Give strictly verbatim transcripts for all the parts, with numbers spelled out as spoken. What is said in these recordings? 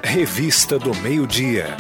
Revista do Meio-Dia.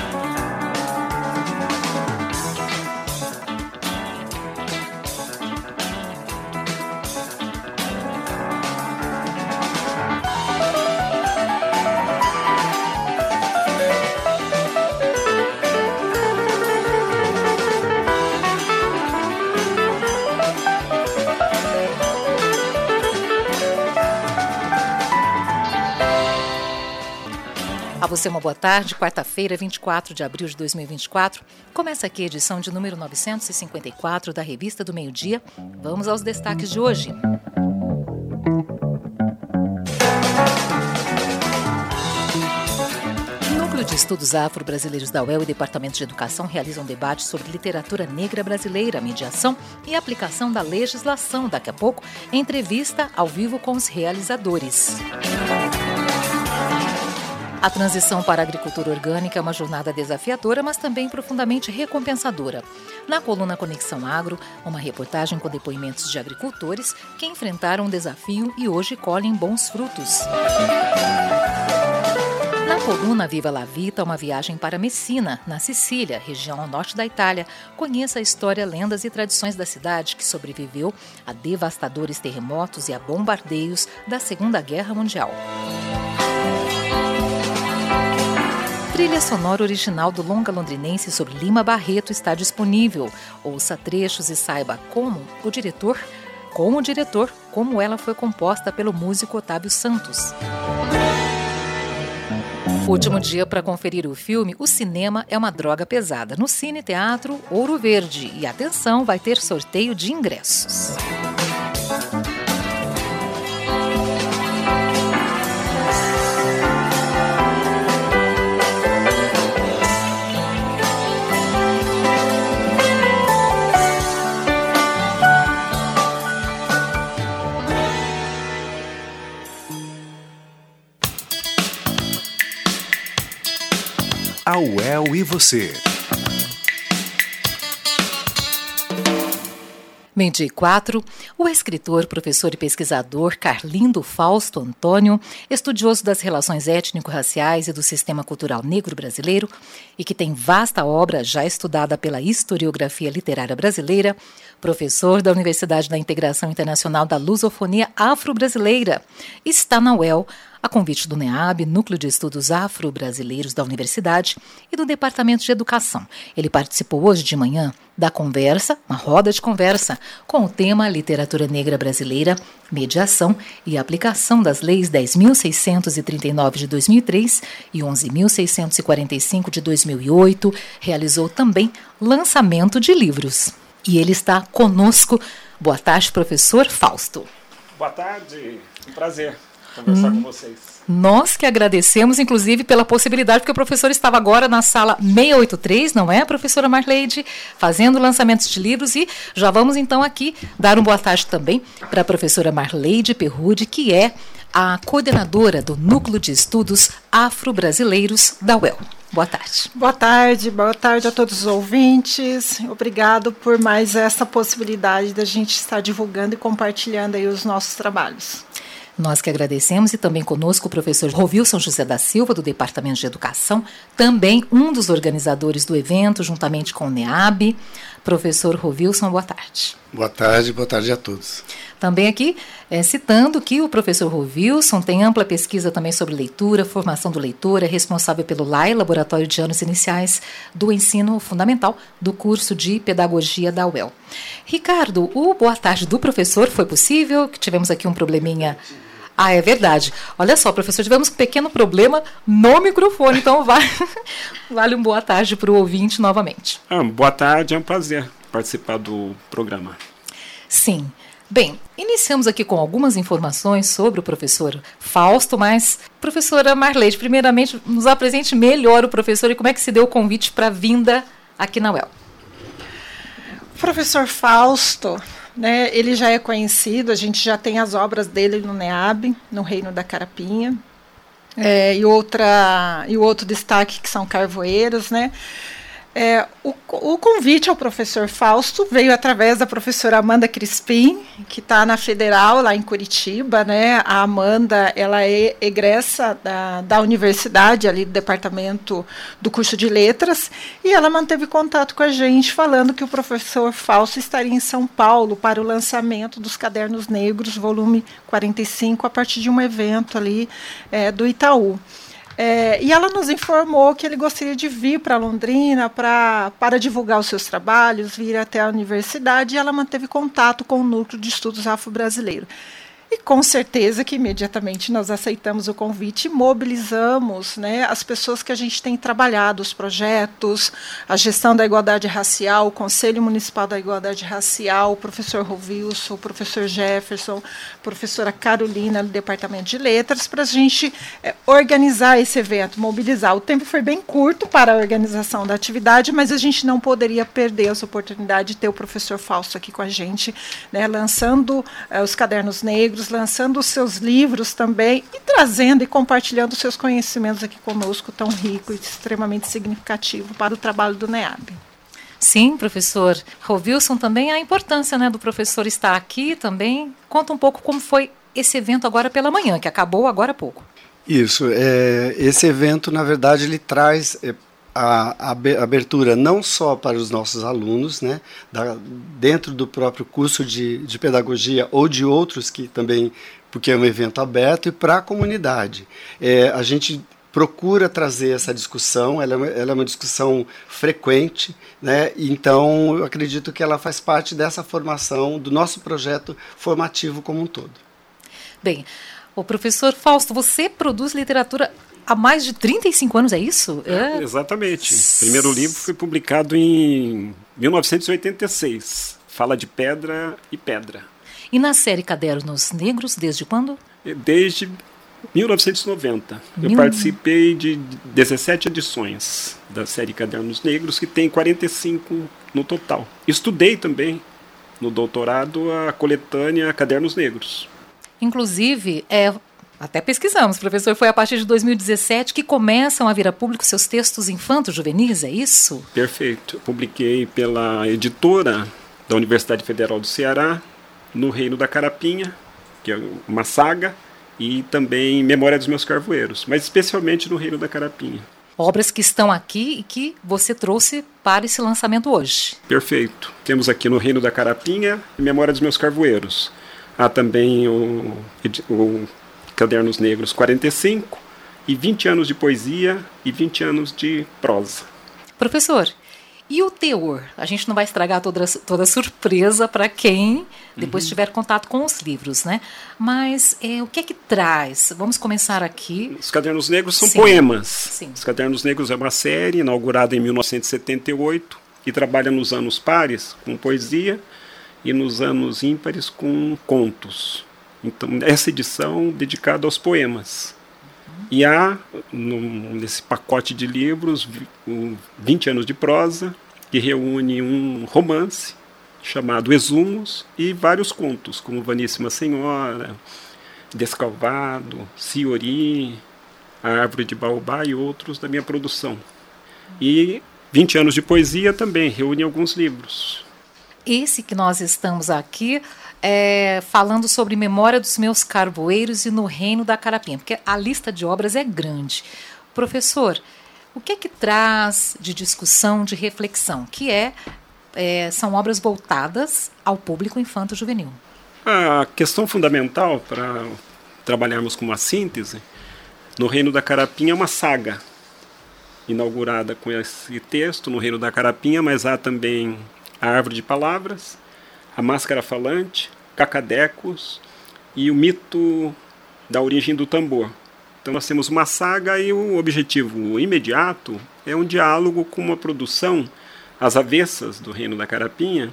A você uma boa tarde, quarta-feira, vinte e quatro de abril de dois mil e vinte e quatro. Começa aqui a edição de número novecentos e cinquenta e quatro da Revista do Meio-Dia. Vamos aos destaques de hoje. Núcleo de Estudos Afro-Brasileiros da U E L e Departamento de Educação realizam um debate sobre literatura negra brasileira, mediação e aplicação da legislação. Daqui a pouco, entrevista ao vivo com os realizadores. A transição para a agricultura orgânica é uma jornada desafiadora, mas também profundamente recompensadora. Na coluna Conexão Agro, uma reportagem com depoimentos de agricultores que enfrentaram um desafio e hoje colhem bons frutos. Na coluna Viva la Vita, uma viagem para Messina, na Sicília, região ao norte da Itália. Conheça a história, lendas e tradições da cidade que sobreviveu a devastadores terremotos e a bombardeios da Segunda Guerra Mundial. Trilha sonora original do longa londrinense sobre Lima Barreto está disponível. Ouça trechos e saiba como o diretor, como o diretor, como ela foi composta pelo músico Otávio Santos. Último dia para conferir o filme O Cinema é uma Droga Pesada, no Cine Teatro Ouro Verde. E atenção, vai ter sorteio de ingressos. A U E L e você. Meio-dia e quatro, o escritor, professor e pesquisador Carlindo Fausto Antônio, estudioso das relações étnico-raciais e do sistema cultural negro brasileiro e que tem vasta obra já estudada pela historiografia literária brasileira, professor da Universidade da Integração Internacional da Lusofonia Afro-Brasileira, está na U E L a convite do NEAB, Núcleo de Estudos Afro-Brasileiros da Universidade, e do Departamento de Educação. Ele participou hoje de manhã da conversa, uma roda de conversa, com o tema Literatura Negra Brasileira, Mediação e Aplicação das Leis dez mil seiscentos e trinta e nove de dois mil e três e onze mil seiscentos e quarenta e cinco de dois mil e oito. Realizou também lançamento de livros. E ele está conosco. Boa tarde, professor Fausto. Boa tarde, um prazer conversar hum, com vocês. Nós que agradecemos, inclusive, pela possibilidade, porque o professor estava agora na sala seiscentos e oitenta e três, não é, professora Marleide, fazendo lançamentos de livros, e já vamos então aqui dar uma boa tarde também para a professora Marleide Perrude, que é a coordenadora do Núcleo de Estudos Afro-Brasileiros da U E L. Boa tarde. Boa tarde, boa tarde a todos os ouvintes. Obrigado por mais essa possibilidade da gente estar divulgando e compartilhando aí os nossos trabalhos. Nós que agradecemos, e também conosco o professor Rovilson José da Silva, do Departamento de Educação, também um dos organizadores do evento, juntamente com o NEAB. Professor Rovilson, boa tarde. Boa tarde, boa tarde a todos. Também aqui, é, citando que o professor Rovilson tem ampla pesquisa também sobre leitura, formação do leitor, é responsável pelo L A I, Laboratório de Anos Iniciais do Ensino Fundamental, do curso de Pedagogia da U E L. Ricardo, o boa tarde do professor foi possível? Que tivemos aqui um probleminha. Ah, é verdade. Olha só, professor, tivemos um pequeno problema no microfone, então vale, vale um boa tarde para o ouvinte novamente. Ah, boa tarde, é um prazer participar do programa. Sim. Bem, iniciamos aqui com algumas informações sobre o professor Fausto, mas, professora Marleide, primeiramente, nos apresente melhor o professor e como é que se deu o convite para a vinda aqui na U E L. O professor Fausto, né, ele já é conhecido, a gente já tem as obras dele no NEAB, no Reino da Carapinha, é, e, outra, e o outro destaque que são Carvoeiros, né? É, o, o convite ao professor Fausto veio através da professora Amanda Crispim, que está na Federal, lá em Curitiba, né? A Amanda, ela é egressa da, da universidade, ali do departamento do curso de letras, e ela manteve contato com a gente, falando que o professor Fausto estaria em São Paulo para o lançamento dos Cadernos Negros, volume quarenta e cinco, a partir de um evento ali é, do Itaú. É, e ela nos informou que ele gostaria de vir para Londrina pra, para divulgar os seus trabalhos, vir até a universidade, e ela manteve contato com o Núcleo de Estudos Afro-Brasileiro. E com certeza que imediatamente nós aceitamos o convite e mobilizamos, né, as pessoas que a gente tem trabalhado, os projetos, a gestão da igualdade racial, o Conselho Municipal da Igualdade Racial, o professor Rovilson, o professor Jefferson, a professora Carolina, do Departamento de Letras, para a gente é, organizar esse evento, mobilizar. O tempo foi bem curto para a organização da atividade, mas a gente não poderia perder essa oportunidade de ter o professor Fausto aqui com a gente, né, lançando é, os Cadernos Negros, lançando os seus livros também e trazendo e compartilhando os seus conhecimentos aqui conosco, tão rico e extremamente significativo para o trabalho do NEAB. Sim, professor Rovilson, também a importância, né, do professor estar aqui também. Conta um pouco como foi esse evento agora pela manhã, que acabou agora há pouco. Isso, é, esse evento, na verdade, ele traz é, a, a abertura não só para os nossos alunos, né, da, dentro do próprio curso de, de pedagogia ou de outros que também, porque é um evento aberto, e para a comunidade. É, a gente procura trazer essa discussão, ela é uma, ela é uma discussão frequente, né, então eu acredito que ela faz parte dessa formação, do nosso projeto formativo como um todo. Bem, o professor Fausto, você produz literatura há mais de trinta e cinco anos, é isso? É, exatamente. O primeiro livro foi publicado em mil novecentos e oitenta e seis. Fala de pedra e pedra. E na série Cadernos Negros, desde quando? Desde mil novecentos e noventa. Eu Mil... participei de dezessete edições da série Cadernos Negros, que tem quarenta e cinco no total. Estudei também, no doutorado, a coletânea Cadernos Negros. Inclusive, é... até pesquisamos, professor, foi a partir de dois mil e dezessete que começam a vir a público seus textos infanto-juvenis, é isso? Perfeito. Eu publiquei pela editora da Universidade Federal do Ceará, No Reino da Carapinha, que é uma saga, e também Memória dos Meus Carvoeiros, mas especialmente No Reino da Carapinha. Obras que estão aqui e que você trouxe para esse lançamento hoje. Perfeito. Temos aqui No Reino da Carapinha e Memória dos Meus Carvoeiros. Há também o... o Cadernos Negros quarenta e cinco, e vinte anos de poesia e vinte anos de prosa. Professor, e o teor? A gente não vai estragar toda, toda a surpresa para quem depois uhum. tiver contato com os livros, né? Mas é, o que é que traz? Vamos começar aqui. Os Cadernos Negros são Sim. poemas. Sim. Os Cadernos Negros é uma série inaugurada em mil novecentos e setenta e oito e trabalha nos anos pares com poesia e nos anos ímpares com contos. Então, essa edição dedicada aos poemas. E há, no, nesse pacote de livros, vinte anos de prosa, que reúne um romance chamado Exumos e vários contos, como Vaníssima Senhora, Descalvado, Ciori, A Árvore de Baobá e outros da minha produção. E vinte anos de poesia também reúne alguns livros. Esse que nós estamos aqui... É, falando sobre Memória dos Meus Carvoeiros e No Reino da Carapinha, porque a lista de obras é grande. Professor, o que é que traz de discussão, de reflexão? Que é, é, são obras voltadas ao público infanto-juvenil. A questão fundamental para trabalharmos com uma síntese, No Reino da Carapinha é uma saga, inaugurada com esse texto, No Reino da Carapinha, mas há também A Árvore de Palavras, A Máscara Falante, Cacadecos e o Mito da Origem do Tambor. Então nós temos uma saga e o objetivo imediato é um diálogo com uma produção, As Avessas do Reino da Carapinha,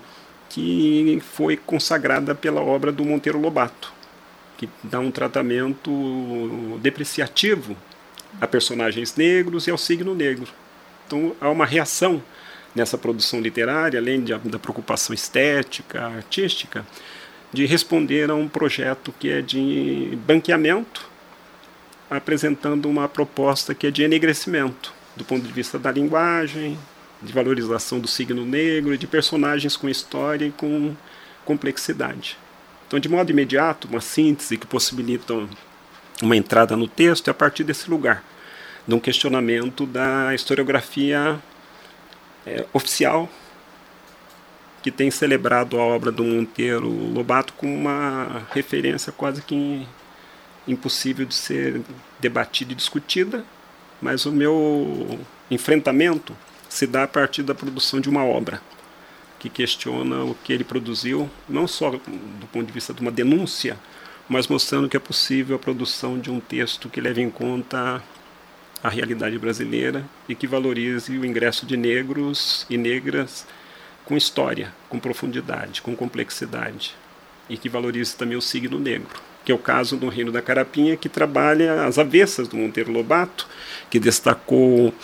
que foi consagrada pela obra do Monteiro Lobato, que dá um tratamento depreciativo a personagens negros e ao signo negro. Então há uma reação nessa produção literária, além de, da preocupação estética, artística, de responder a um projeto que é de banqueamento, apresentando uma proposta que é de enegrecimento, do ponto de vista da linguagem, de valorização do signo negro, de personagens com história e com complexidade. Então, de modo imediato, uma síntese que possibilita uma entrada no texto é a partir desse lugar, de um questionamento da historiografia é, oficial, que tem celebrado a obra do Monteiro Lobato como uma referência quase que impossível de ser debatida e discutida, mas o meu enfrentamento se dá a partir da produção de uma obra que questiona o que ele produziu, não só do ponto de vista de uma denúncia, mas mostrando que é possível a produção de um texto que leve em conta a realidade brasileira e que valorize o ingresso de negros e negras com história, com profundidade, com complexidade, e que valorize também o signo negro, que é o caso do Reino da Carapinha, que trabalha as avessas do Monteiro Lobato, que destacou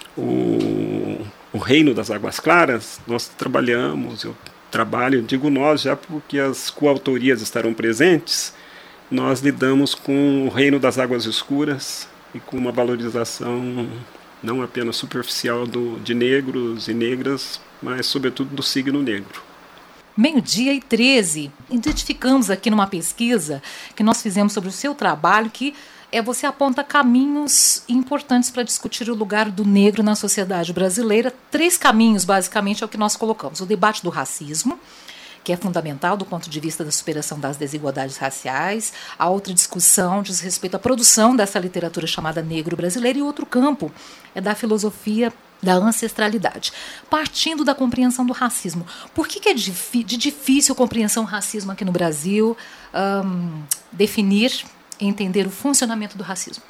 o, o Reino das Águas Claras. Nós trabalhamos, eu trabalho, digo nós já porque as coautorias estarão presentes, nós lidamos com o Reino das Águas Escuras e com uma valorização não apenas superficial do, de negros e negras, mas sobretudo do signo negro. Meio-dia e treze. Identificamos aqui numa pesquisa que nós fizemos sobre o seu trabalho que é, você aponta caminhos importantes para discutir o lugar do negro na sociedade brasileira. Três caminhos, basicamente, é o que nós colocamos. O debate do racismo, que é fundamental do ponto de vista da superação das desigualdades raciais. A outra discussão diz respeito à produção dessa literatura chamada negro brasileira. E outro campo é da filosofia da ancestralidade, partindo da compreensão do racismo. Por que, que é de difícil compreensão do racismo aqui no Brasil, um, definir e entender o funcionamento do racismo?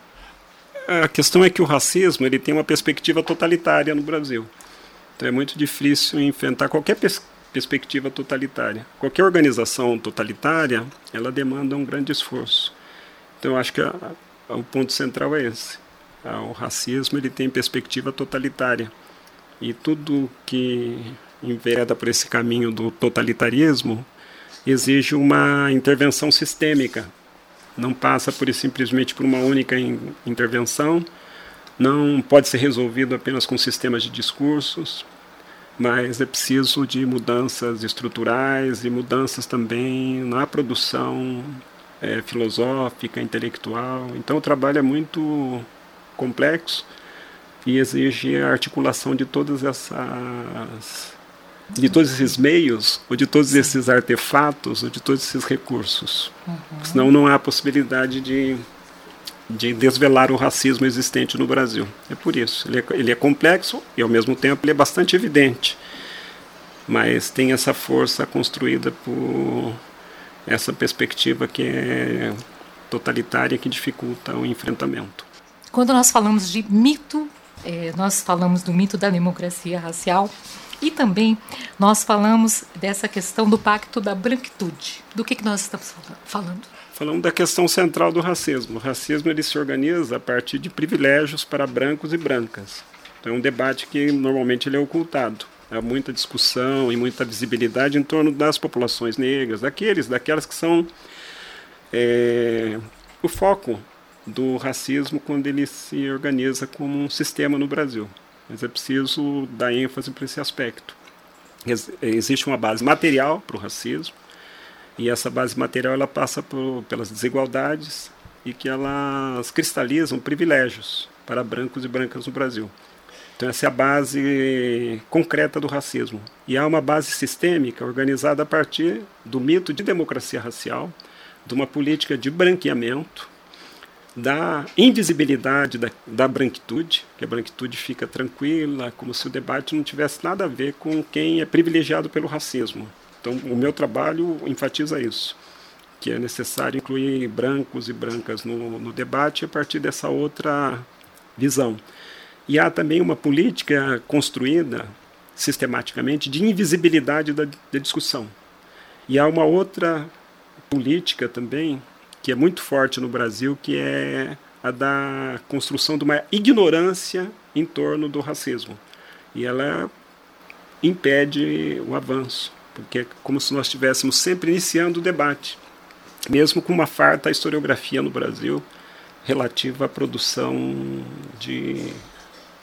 A questão é que o racismo ele tem uma perspectiva totalitária no Brasil. Então é muito difícil enfrentar qualquer pers- perspectiva totalitária. Qualquer organização totalitária, ela demanda um grande esforço. Então eu acho que a, a, o ponto central é esse. O racismo ele tem perspectiva totalitária e tudo que envereda por esse caminho do totalitarismo exige uma intervenção sistêmica. Não passa por simplesmente por uma única in, intervenção, não pode ser resolvido apenas com sistemas de discursos, mas é preciso de mudanças estruturais e mudanças também na produção é, filosófica, intelectual. Então o trabalho é muito complexo e exige a articulação de todas essas, de todos esses meios, ou de todos esses artefatos, ou de todos esses recursos. Uhum. Senão não há possibilidade de, de desvelar o racismo existente no Brasil. É por isso. Ele é, ele é complexo e, ao mesmo tempo, ele é bastante evidente. Mas tem essa força construída por essa perspectiva que é totalitária, que dificulta o enfrentamento. Quando nós falamos de mito, é, nós falamos do mito da democracia racial e também nós falamos dessa questão do pacto da branquitude. Do que, que nós estamos falando? Falamos da questão central do racismo. O racismo ele se organiza a partir de privilégios para brancos e brancas. Então é um debate que normalmente ele é ocultado. Há muita discussão e muita visibilidade em torno das populações negras, daqueles, daquelas que são é, o foco do racismo quando ele se organiza como um sistema no Brasil. Mas é preciso dar ênfase para esse aspecto. Ex- existe uma base material para o racismo, e essa base material ela passa por, pelas desigualdades e que elas cristalizam privilégios para brancos e brancas no Brasil. Então essa é a base concreta do racismo. E há uma base sistêmica organizada a partir do mito de democracia racial, de uma política de branqueamento, da invisibilidade da, da branquitude, que a branquitude fica tranquila, como se o debate não tivesse nada a ver com quem é privilegiado pelo racismo. Então, o meu trabalho enfatiza isso, que é necessário incluir brancos e brancas no, no debate a partir dessa outra visão. E há também uma política construída sistematicamente de invisibilidade da, da discussão. E há uma outra política também que é muito forte no Brasil, que é a da construção de uma ignorância em torno do racismo. E ela impede o avanço, porque é como se nós estivéssemos sempre iniciando o debate, mesmo com uma farta historiografia no Brasil relativa à produção de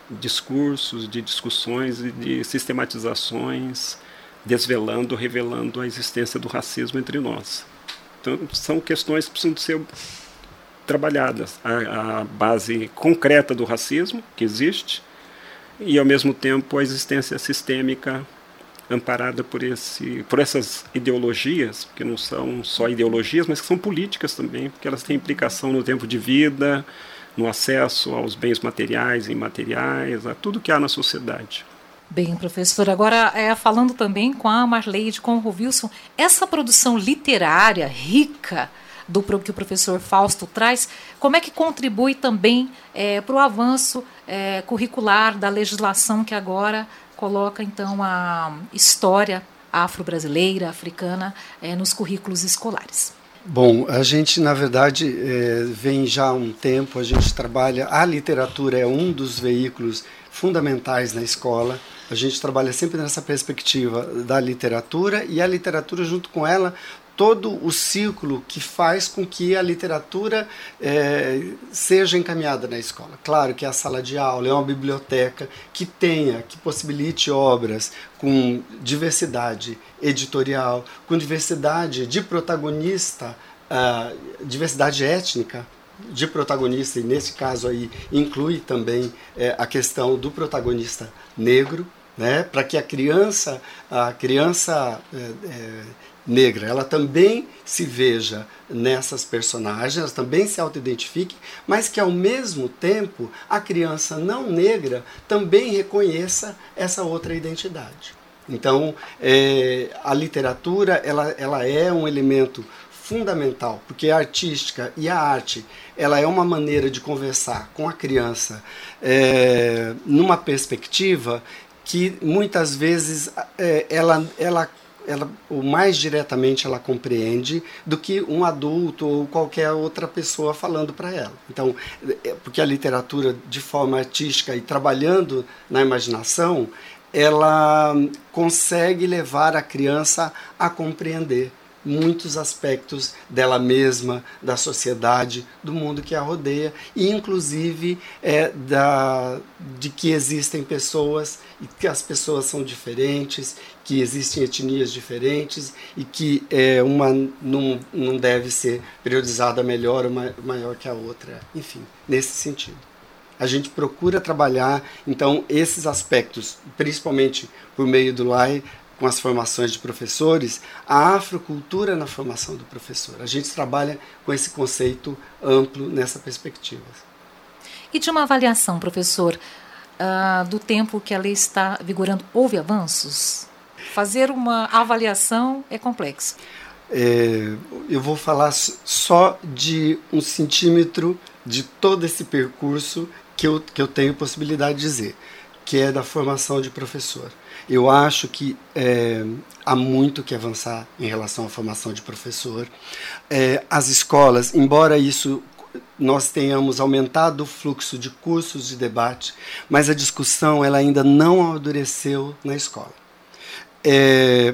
discursos, de discussões e de sistematizações, desvelando, revelando a existência do racismo entre nós. Então, são questões que precisam ser trabalhadas. A, a base concreta do racismo, que existe, e, ao mesmo tempo, a existência sistêmica amparada por, esse, por essas ideologias, que não são só ideologias, mas que são políticas também, porque elas têm implicação no tempo de vida, no acesso aos bens materiais e imateriais, a tudo que há na sociedade. Bem, professor, agora é, falando também com a Marleide, com o Wilson, essa produção literária rica do que o professor Fausto traz, como é que contribui também é, para o avanço é, curricular da legislação que agora coloca, então, a história afro-brasileira, africana, é, nos currículos escolares? Bom, a gente, na verdade, é, vem já há um tempo, a gente trabalha, a literatura é um dos veículos fundamentais na escola, a gente trabalha sempre nessa perspectiva da literatura e a literatura, junto com ela, todo o círculo que faz com que a literatura é, seja encaminhada na escola. Claro que é a sala de aula, é uma biblioteca que tenha, que possibilite obras com diversidade editorial, com diversidade de protagonista, uh, diversidade étnica de protagonista, e nesse caso aí inclui também é, a questão do protagonista negro, né, para que a criança, a criança é, é, negra, ela também se veja nessas personagens, ela também se auto-identifique, mas que ao mesmo tempo a criança não negra também reconheça essa outra identidade. Então, é, a literatura ela, ela é um elemento fundamental, porque a artística e a arte ela é uma maneira de conversar com a criança é, numa perspectiva que muitas vezes é, ela, ela Ela, o mais diretamente ela compreende do que um adulto ou qualquer outra pessoa falando para ela. Então, porque a literatura, de forma artística e trabalhando na imaginação, ela consegue levar a criança a compreender muitos aspectos dela mesma, da sociedade, do mundo que a rodeia, e inclusive é, da, de que existem pessoas e que as pessoas são diferentes, que existem etnias diferentes e que é, uma não, não deve ser periodizada melhor ou maior que a outra. Enfim, nesse sentido. A gente procura trabalhar, então, esses aspectos, principalmente por meio do L A I, com as formações de professores, a afrocultura na formação do professor. A gente trabalha com esse conceito amplo nessa perspectiva. E de uma avaliação, professor, uh, do tempo que a lei está vigorando, houve avanços? Fazer uma avaliação é complexo. É, eu vou falar só de um centímetro de todo esse percurso que eu, que eu tenho possibilidade de dizer, que é da formação de professor. Eu acho que é, há muito que avançar em relação à formação de professor. É, as escolas, embora isso nós tenhamos aumentado o fluxo de cursos de debate, mas a discussão ela ainda não amadureceu na escola. É,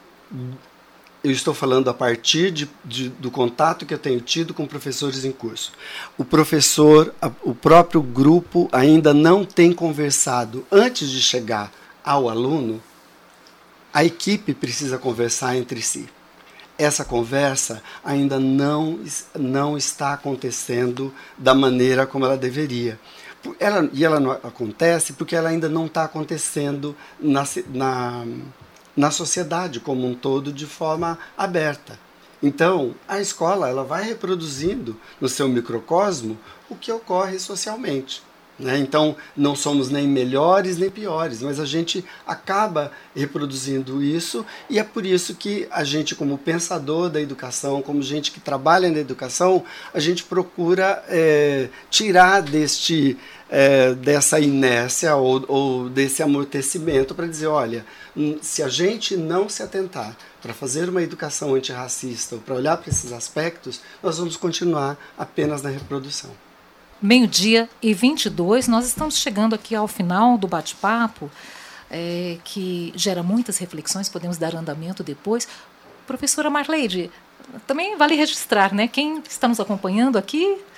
eu estou falando a partir de, de, do contato que eu tenho tido com professores em curso. O professor, a, o próprio grupo ainda não tem conversado antes de chegar ao aluno. A equipe precisa conversar entre si. Essa conversa ainda não, não está acontecendo da maneira como ela deveria. Ela, e ela não acontece porque ela ainda não está acontecendo na, na, na sociedade como um todo de forma aberta. Então, a escola ela vai reproduzindo no seu microcosmo o que ocorre socialmente. Né? Então, não somos nem melhores nem piores, mas a gente acaba reproduzindo isso e é por isso que a gente, como pensador da educação, como gente que trabalha na educação, a gente procura é, tirar deste, é, dessa inércia ou, ou desse amortecimento para dizer, olha, se a gente não se atentar para fazer uma educação antirracista ou para olhar para esses aspectos, nós vamos continuar apenas na reprodução. Meio-dia e vinte e dois, nós estamos chegando aqui ao final do bate-papo, é, que gera muitas reflexões, podemos dar andamento depois. Professora Marleide, também vale registrar, né? Quem está nos acompanhando aqui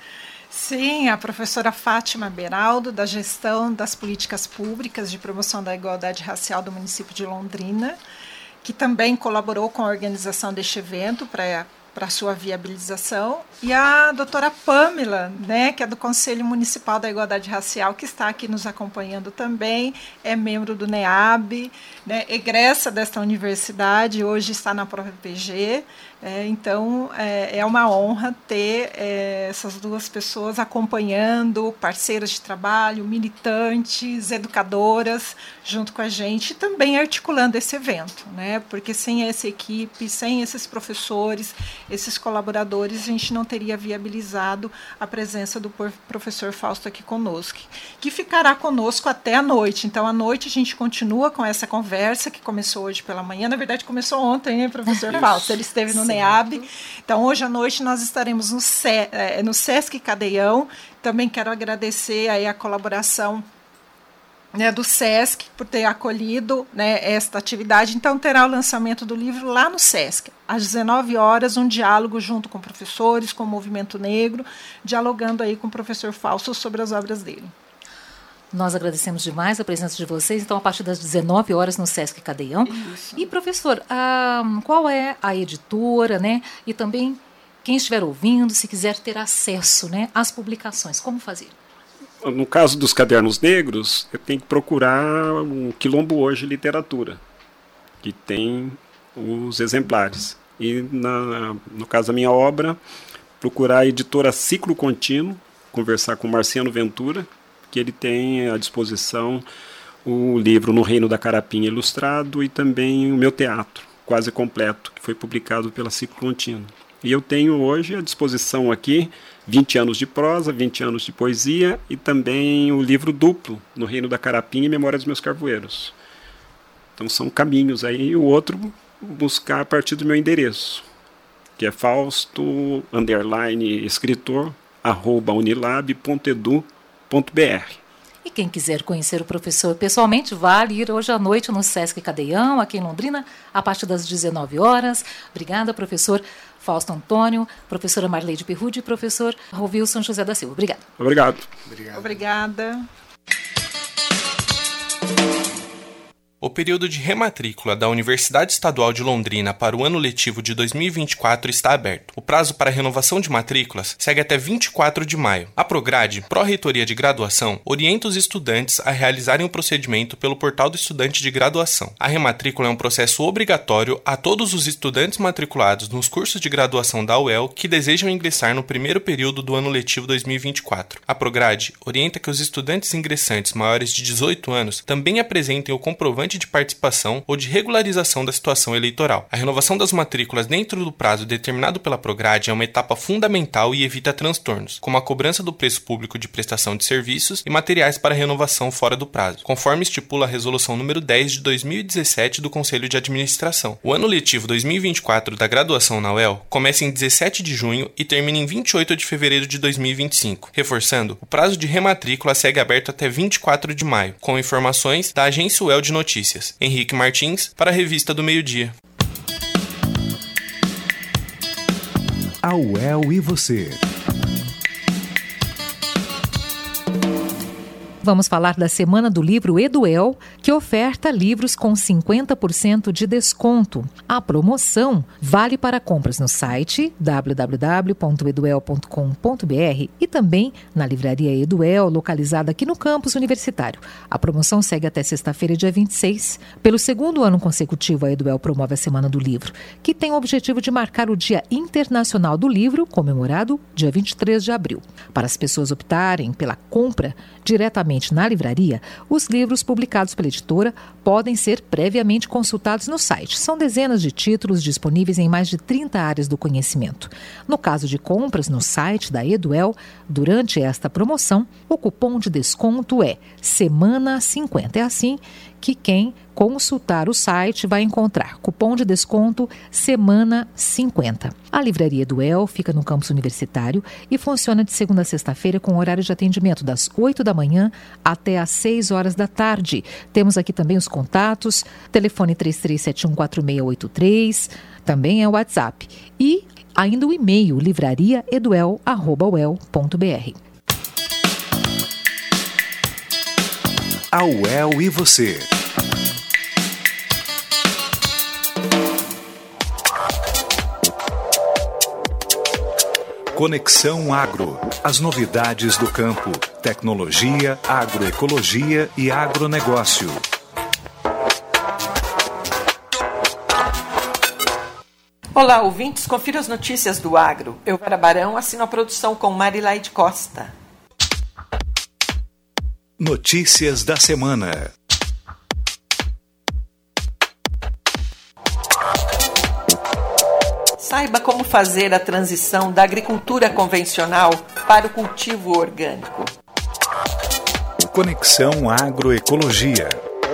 Sim, a professora Fátima Beraldo, da Gestão das Políticas Públicas de Promoção da Igualdade Racial do município de Londrina, que também colaborou com a organização deste evento para para sua viabilização, e a doutora Pamela, né, que é do Conselho Municipal da Igualdade Racial, que está aqui nos acompanhando também, é membro do NEAB, né, egressa desta universidade, hoje está na Prova P G, é, então é, é uma honra ter é, essas duas pessoas acompanhando, parceiras de trabalho, militantes, educadoras, junto com a gente, e também articulando esse evento, né, porque sem essa equipe, sem esses professores, esses colaboradores, a gente não teria viabilizado a presença do professor Fausto aqui conosco, que ficará conosco até a noite. Então, à noite a gente continua com essa conversa, que começou hoje pela manhã. Na verdade, começou ontem, né, professor Fausto? Ele esteve no NEAB. Então, hoje à noite nós estaremos no, C... no Sesc Cadeião. Também quero agradecer aí a colaboração, né, do Sesc por ter acolhido, né, esta atividade. Então terá o lançamento do livro lá no Sesc, às dezenove horas, um diálogo junto com professores, com o movimento negro, dialogando aí com o professor Fausto sobre as obras dele. Nós agradecemos demais a presença de vocês. Então, a partir das dezenove horas no Sesc Cadeião. Isso. E, professor, ah, qual é a editora, né, e também quem estiver ouvindo, se quiser ter acesso, né, às publicações, como fazer? No caso dos cadernos negros, eu tenho que procurar o Quilombo Hoje Literatura, que tem os exemplares. E na, no caso da minha obra, procurar a editora Ciclo Contínuo, conversar com Marciano Ventura, que ele tem à disposição o livro No Reino da Carapinha Ilustrado e também o meu teatro, quase completo, que foi publicado pela Ciclo Contínuo. E eu tenho hoje à disposição aqui vinte anos de prosa, vinte anos de poesia e também o livro duplo, No Reino da Carapinha e Memória dos Meus Carvoeiros. Então são caminhos aí. E o outro, buscar a partir do meu endereço, que é fausto, underline, escritor, arroba unilab ponto edu ponto br. E quem quiser conhecer o professor pessoalmente, vale ir hoje à noite no Sesc Cadeião, aqui em Londrina, a partir das dezenove horas. Obrigada, professor Fausto Antônio, professora Marleide Perrude e professor Rovilson José da Silva. Obrigada. Obrigado. Obrigado. Obrigada. O período de rematrícula da Universidade Estadual de Londrina para o ano letivo de dois mil e vinte e quatro está aberto. O prazo para renovação de matrículas segue até vinte e quatro de maio. A Prograde, Pró-Reitoria de Graduação, orienta os estudantes a realizarem o procedimento pelo portal do estudante de graduação. A rematrícula é um processo obrigatório a todos os estudantes matriculados nos cursos de graduação da U E L que desejam ingressar no primeiro período do ano letivo dois mil e vinte e quatro. A Prograde orienta que os estudantes ingressantes maiores de dezoito anos também apresentem o comprovante de participação ou de regularização da situação eleitoral. A renovação das matrículas dentro do prazo determinado pela Prograde é uma etapa fundamental e evita transtornos, como a cobrança do preço público de prestação de serviços e materiais para renovação fora do prazo, conforme estipula a Resolução número dez de dois mil e dezessete do Conselho de Administração. O ano letivo dois mil e vinte e quatro da graduação na U E L começa em dezessete de junho e termina em vinte e oito de fevereiro de dois mil e vinte e cinco. Reforçando, o prazo de rematrícula segue aberto até vinte e quatro de maio, com informações da Agência U E L de Notícias. Henrique Martins, para a Revista do Meio-Dia. A U E L e você. Vamos falar da Semana do Livro Eduel, que oferta livros com cinquenta por cento de desconto. A promoção vale para compras no site w w w ponto eduel ponto com ponto b r e também na livraria Eduel, localizada aqui no campus universitário. A promoção segue até sexta-feira, dia vinte e seis. Pelo segundo ano consecutivo, a Eduel promove a Semana do Livro, que tem o objetivo de marcar o Dia Internacional do Livro, comemorado dia vinte e três de abril. Para as pessoas optarem pela compra diretamente na livraria, os livros publicados pela editora podem ser previamente consultados no site. São dezenas de títulos disponíveis em mais de trinta áreas do conhecimento. No caso de compras no site da Eduel, durante esta promoção, o cupom de desconto é Semana cinquenta. É assim que quem consultar o site vai encontrar cupom de desconto Semana cinquenta. A livraria Eduel fica no campus universitário e funciona de segunda a sexta-feira com horário de atendimento das oito da manhã até às seis horas da tarde. Temos aqui também os contatos, telefone três três sete um quatro seis oito três, também é o WhatsApp. E Ainda o e-mail livraria eduel arroba u e l ponto b r. A U E L e você. Conexão Agro. As novidades do campo. Tecnologia, agroecologia e agronegócio. Olá, ouvintes. Confira as notícias do agro. Eu, Barão, assino a produção com Marilaide Costa. Notícias da semana. Saiba como fazer a transição da agricultura convencional para o cultivo orgânico. Conexão Agroecologia.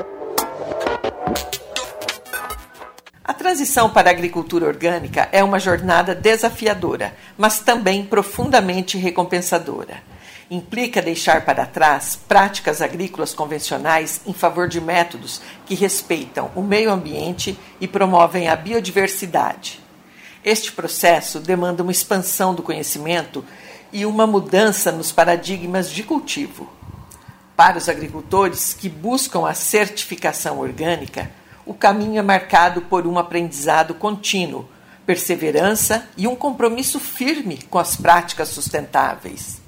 A transição para a agricultura orgânica é uma jornada desafiadora, mas também profundamente recompensadora. Implica deixar para trás práticas agrícolas convencionais em favor de métodos que respeitam o meio ambiente e promovem a biodiversidade. Este processo demanda uma expansão do conhecimento e uma mudança nos paradigmas de cultivo. Para os agricultores que buscam a certificação orgânica, o caminho é marcado por um aprendizado contínuo, perseverança e um compromisso firme com as práticas sustentáveis.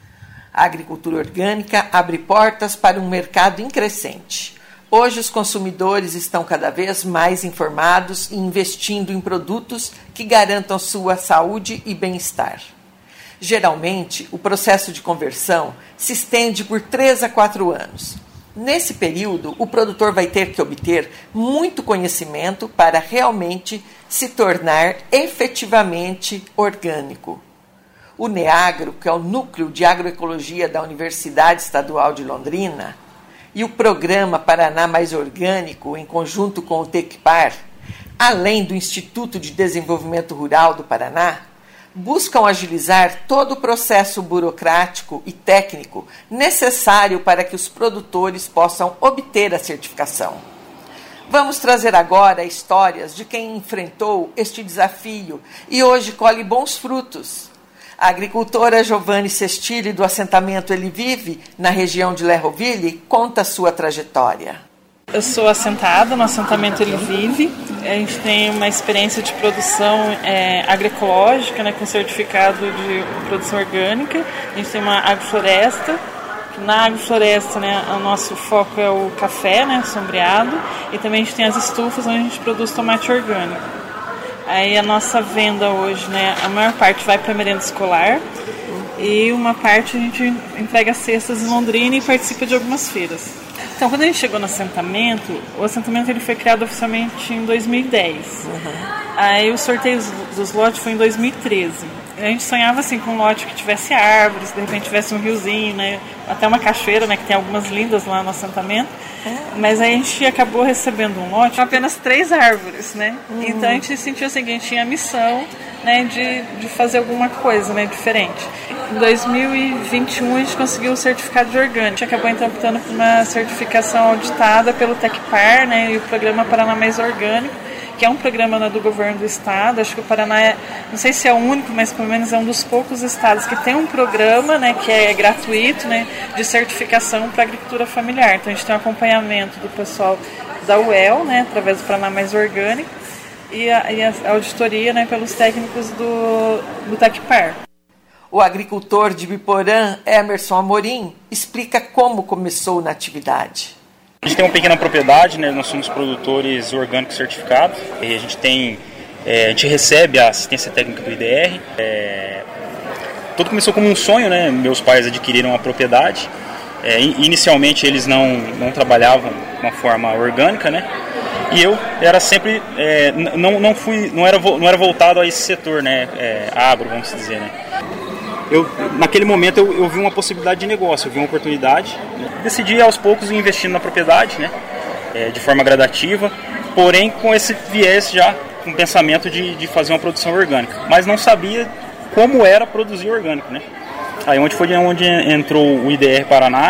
A agricultura orgânica abre portas para um mercado em crescente. Hoje, os consumidores estão cada vez mais informados e investindo em produtos que garantam sua saúde e bem-estar. Geralmente, o processo de conversão se estende por três a quatro anos. Nesse período, o produtor vai ter que obter muito conhecimento para realmente se tornar efetivamente orgânico. O NEAGRO, que é o Núcleo de Agroecologia da Universidade Estadual de Londrina, e o Programa Paraná Mais Orgânico, em conjunto com o TECPAR, além do Instituto de Desenvolvimento Rural do Paraná, buscam agilizar todo o processo burocrático e técnico necessário para que os produtores possam obter a certificação. Vamos trazer agora histórias de quem enfrentou este desafio e hoje colhe bons frutos. A agricultora Giovanni Sestile, do assentamento Ele Vive, na região de Lerroville, conta a sua trajetória. Eu sou assentada no assentamento Ele Vive. A gente tem uma experiência de produção é, agroecológica, né, com certificado de produção orgânica. A gente tem uma agrofloresta. Na agrofloresta, né, o nosso foco é o café, né, sombreado. E também a gente tem as estufas onde a gente produz tomate orgânico. Aí a nossa venda hoje, né, a maior parte vai para a merenda escolar e uma parte a gente entrega cestas em Londrina e participa de algumas feiras. Então, quando a gente chegou no assentamento, o assentamento ele foi criado oficialmente em dois mil e dez. Uhum. Aí o sorteio dos lotes foi em dois mil e treze. A gente sonhava assim com um lote que tivesse árvores, de repente tivesse um riozinho, né, até uma cachoeira, né, que tem algumas lindas lá no assentamento. Mas aí a gente acabou recebendo um lote com apenas três árvores, né? Uhum. Então a gente sentiu assim, que a gente tinha a missão, né, de, de fazer alguma coisa, né, diferente. Em dois mil e vinte e um a gente conseguiu o certificado de orgânico. A gente acabou então optando por uma certificação auditada pelo TECPAR, né, e o Programa Paraná Mais Orgânico, que é um programa, né, do governo do estado. Acho que o Paraná é, não sei se é o único, mas pelo menos é um dos poucos estados que tem um programa, né, que é gratuito, né, de certificação para agricultura familiar. Então a gente tem um acompanhamento do pessoal da U E L, né, através do Paraná Mais Orgânico, e a, e a auditoria, né, pelos técnicos do, do TECPAR. O agricultor de Biporã, Emerson Amorim, explica como começou na atividade. A gente tem uma pequena propriedade, né? Nós somos produtores orgânicos certificados. E a gente tem, é, a gente recebe a assistência técnica do I D R. É, tudo começou como um sonho, né? Meus pais adquiriram a propriedade. É, inicialmente eles não, não trabalhavam de uma forma orgânica, né? E eu era sempre, é, não, não, fui, não, era, não era voltado a esse setor, né? É, agro, vamos dizer, né? Eu, naquele momento eu, eu vi uma possibilidade de negócio, eu vi uma oportunidade, né? Decidi aos poucos investir na propriedade, né? É, de forma gradativa, porém com esse viés já, com o pensamento de, de fazer uma produção orgânica, mas não sabia como era produzir orgânico, né? Aí onde foi onde entrou o I D R Paraná, né?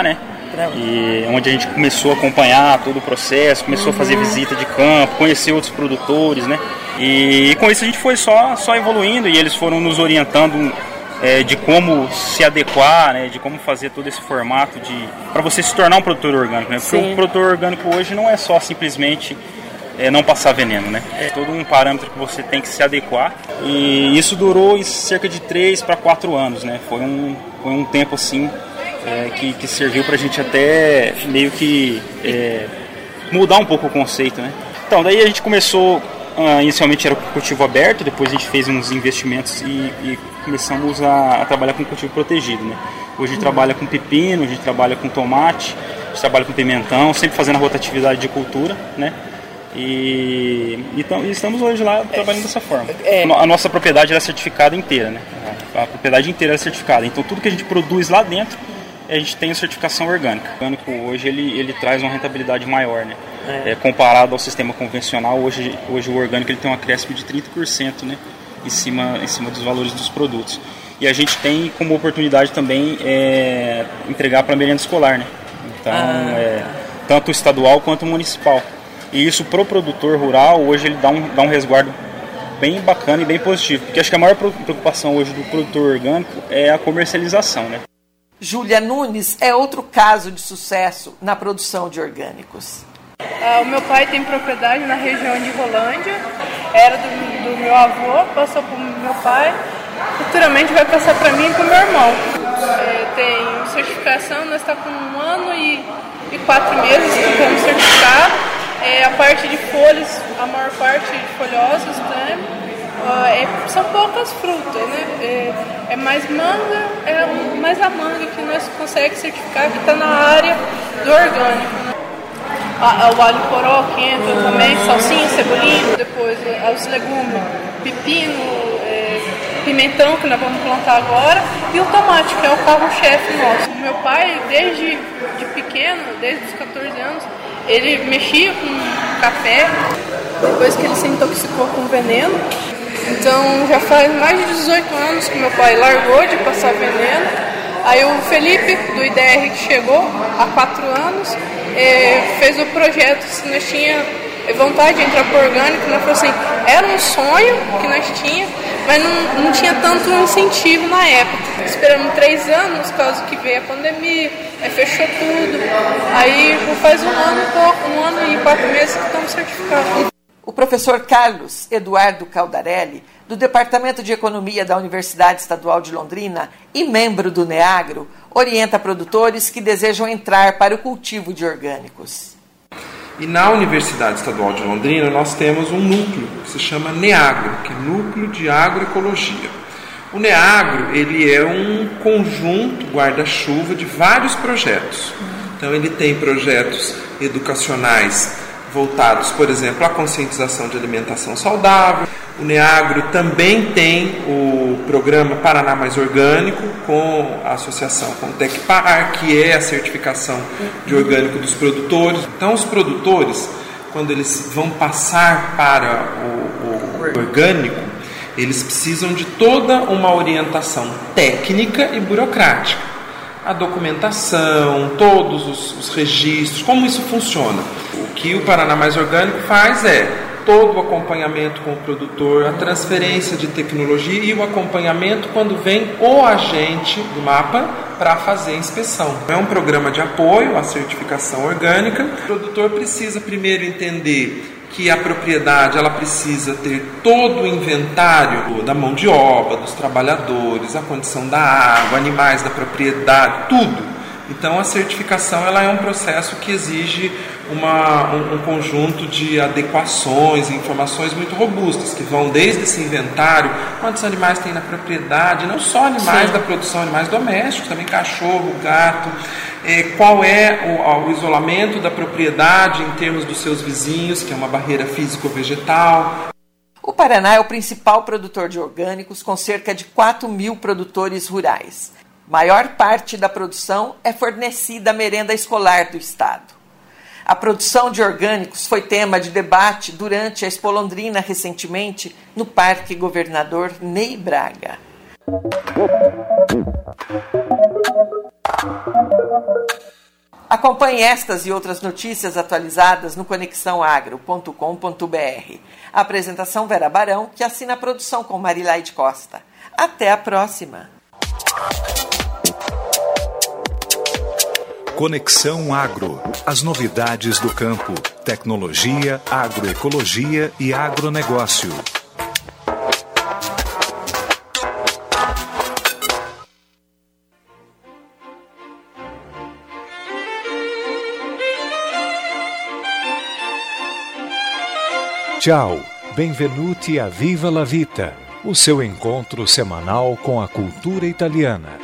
e onde a gente começou a acompanhar todo o processo, começou uhum. a fazer visita de campo, conhecer outros produtores, né? E, e com isso a gente foi só, só evoluindo e eles foram nos orientando é, de como se adequar, né? De como fazer todo esse formato de para você se tornar um produtor orgânico, né? Porque Sim. o produtor orgânico hoje não é só simplesmente é, não passar veneno, né? É todo um parâmetro que você tem que se adequar e isso durou cerca de três para quatro anos, né? Foi um, foi um tempo assim É, que, que serviu para a gente até meio que é, mudar um pouco o conceito, né? Então, daí a gente começou, uh, inicialmente era com cultivo aberto, depois a gente fez uns investimentos e, e começamos a, a trabalhar com cultivo protegido, né? Hoje a gente trabalha com pepino, a gente trabalha com tomate, a gente trabalha com pimentão, sempre fazendo a rotatividade de cultura, né? E, então, e estamos hoje lá trabalhando dessa forma. A nossa propriedade é certificada inteira, né? A propriedade inteira é certificada, então tudo que a gente produz lá dentro a gente tem a certificação orgânica. O orgânico hoje ele, ele traz uma rentabilidade maior, né? É. É, comparado ao sistema convencional, hoje, hoje o orgânico ele tem um acréscimo de trinta por cento, né? em, cima, em cima dos valores dos produtos. E a gente tem como oportunidade também é, entregar para a merenda escolar, né? Então, ah. é, tanto estadual quanto municipal. E isso para o produtor rural, hoje ele dá um, dá um resguardo bem bacana e bem positivo. Porque acho que a maior preocupação hoje do produtor orgânico é a comercialização, né? Júlia Nunes é outro caso de sucesso na produção de orgânicos. Ah, o meu pai tem propriedade na região de Rolândia, era do, do meu avô, passou para o meu pai, futuramente vai passar para mim e para o meu irmão. É, tem certificação, nós estamos com um ano e, e quatro meses tentando certificar. É, a parte de folhas, a maior parte de folhosos, né? É, são poucas frutas, né? É, é mais manga, é mais a manga que nós conseguimos certificar que está na área do orgânico. Né? A, o alho poró que entra também, salsinha, cebolinha, depois os legumes, pepino, é, pimentão que nós vamos plantar agora e o tomate, que é o carro-chefe nosso. O meu pai, desde de pequeno, desde os catorze anos, ele mexia com café, depois que ele se intoxicou com veneno. Então já faz mais de dezoito anos que meu pai largou de passar veneno. Aí o Felipe, do I D R, que chegou há quatro anos, eh, fez o projeto. Se nós tínhamos vontade de entrar para o orgânico, nós falamos assim, era um sonho que nós tínhamos, mas não, não tinha tanto incentivo na época. Esperamos três anos, caso que veio a pandemia, aí fechou tudo. Aí faz um ano e pouco, um ano e quatro meses que estamos certificados. O professor Carlos Eduardo Caldarelli, do Departamento de Economia da Universidade Estadual de Londrina e membro do NEAGRO, orienta produtores que desejam entrar para o cultivo de orgânicos. E na Universidade Estadual de Londrina nós temos um núcleo que se chama NEAGRO, que é Núcleo de Agroecologia. O NEAGRO ele é um conjunto guarda-chuva de vários projetos. Então ele tem projetos educacionais voltados, por exemplo, à conscientização de alimentação saudável. O NEAGRO também tem o programa Paraná Mais Orgânico, com a associação com o Tecpar, que é a certificação de orgânico dos produtores. Então, os produtores, quando eles vão passar para o, o orgânico, eles precisam de toda uma orientação técnica e burocrática. A documentação, todos os, os registros, como isso funciona. O que o Paraná Mais Orgânico faz é todo o acompanhamento com o produtor, a transferência de tecnologia e o acompanhamento quando vem o agente do mapa para fazer a inspeção. É um programa de apoio à certificação orgânica. O produtor precisa primeiro entender que a propriedade ela precisa ter todo o inventário da mão de obra, dos trabalhadores, a condição da água, animais da propriedade, tudo. Então a certificação ela é um processo que exige uma, um, um conjunto de adequações e informações muito robustas, que vão desde esse inventário, quantos animais tem na propriedade, não só animais Sim. da produção, animais domésticos, também cachorro, gato, é, qual é o, o isolamento da propriedade em termos dos seus vizinhos, que é uma barreira físico-vegetal. O Paraná é o principal produtor de orgânicos, com cerca de quatro mil produtores rurais. Maior parte da produção é fornecida à merenda escolar do estado. A produção de orgânicos foi tema de debate durante a Expo Londrina recentemente no Parque Governador Ney Braga. Acompanhe estas e outras notícias atualizadas no conexão agro ponto com ponto b r. A apresentação Vera Barão, que assina a produção com Marilaide Costa. Até a próxima! Conexão Agro. As novidades do campo, tecnologia, agroecologia e agronegócio. Tchau, benvenuti a Viva la Vita, o seu encontro semanal com a cultura italiana.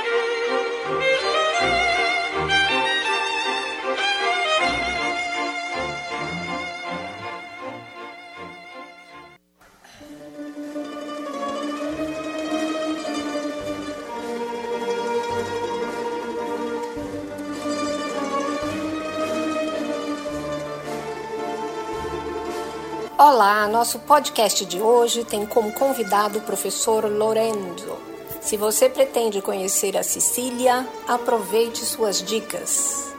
Olá, nosso podcast de hoje tem como convidado o professor Lorenzo. Se você pretende conhecer a Sicília, aproveite suas dicas.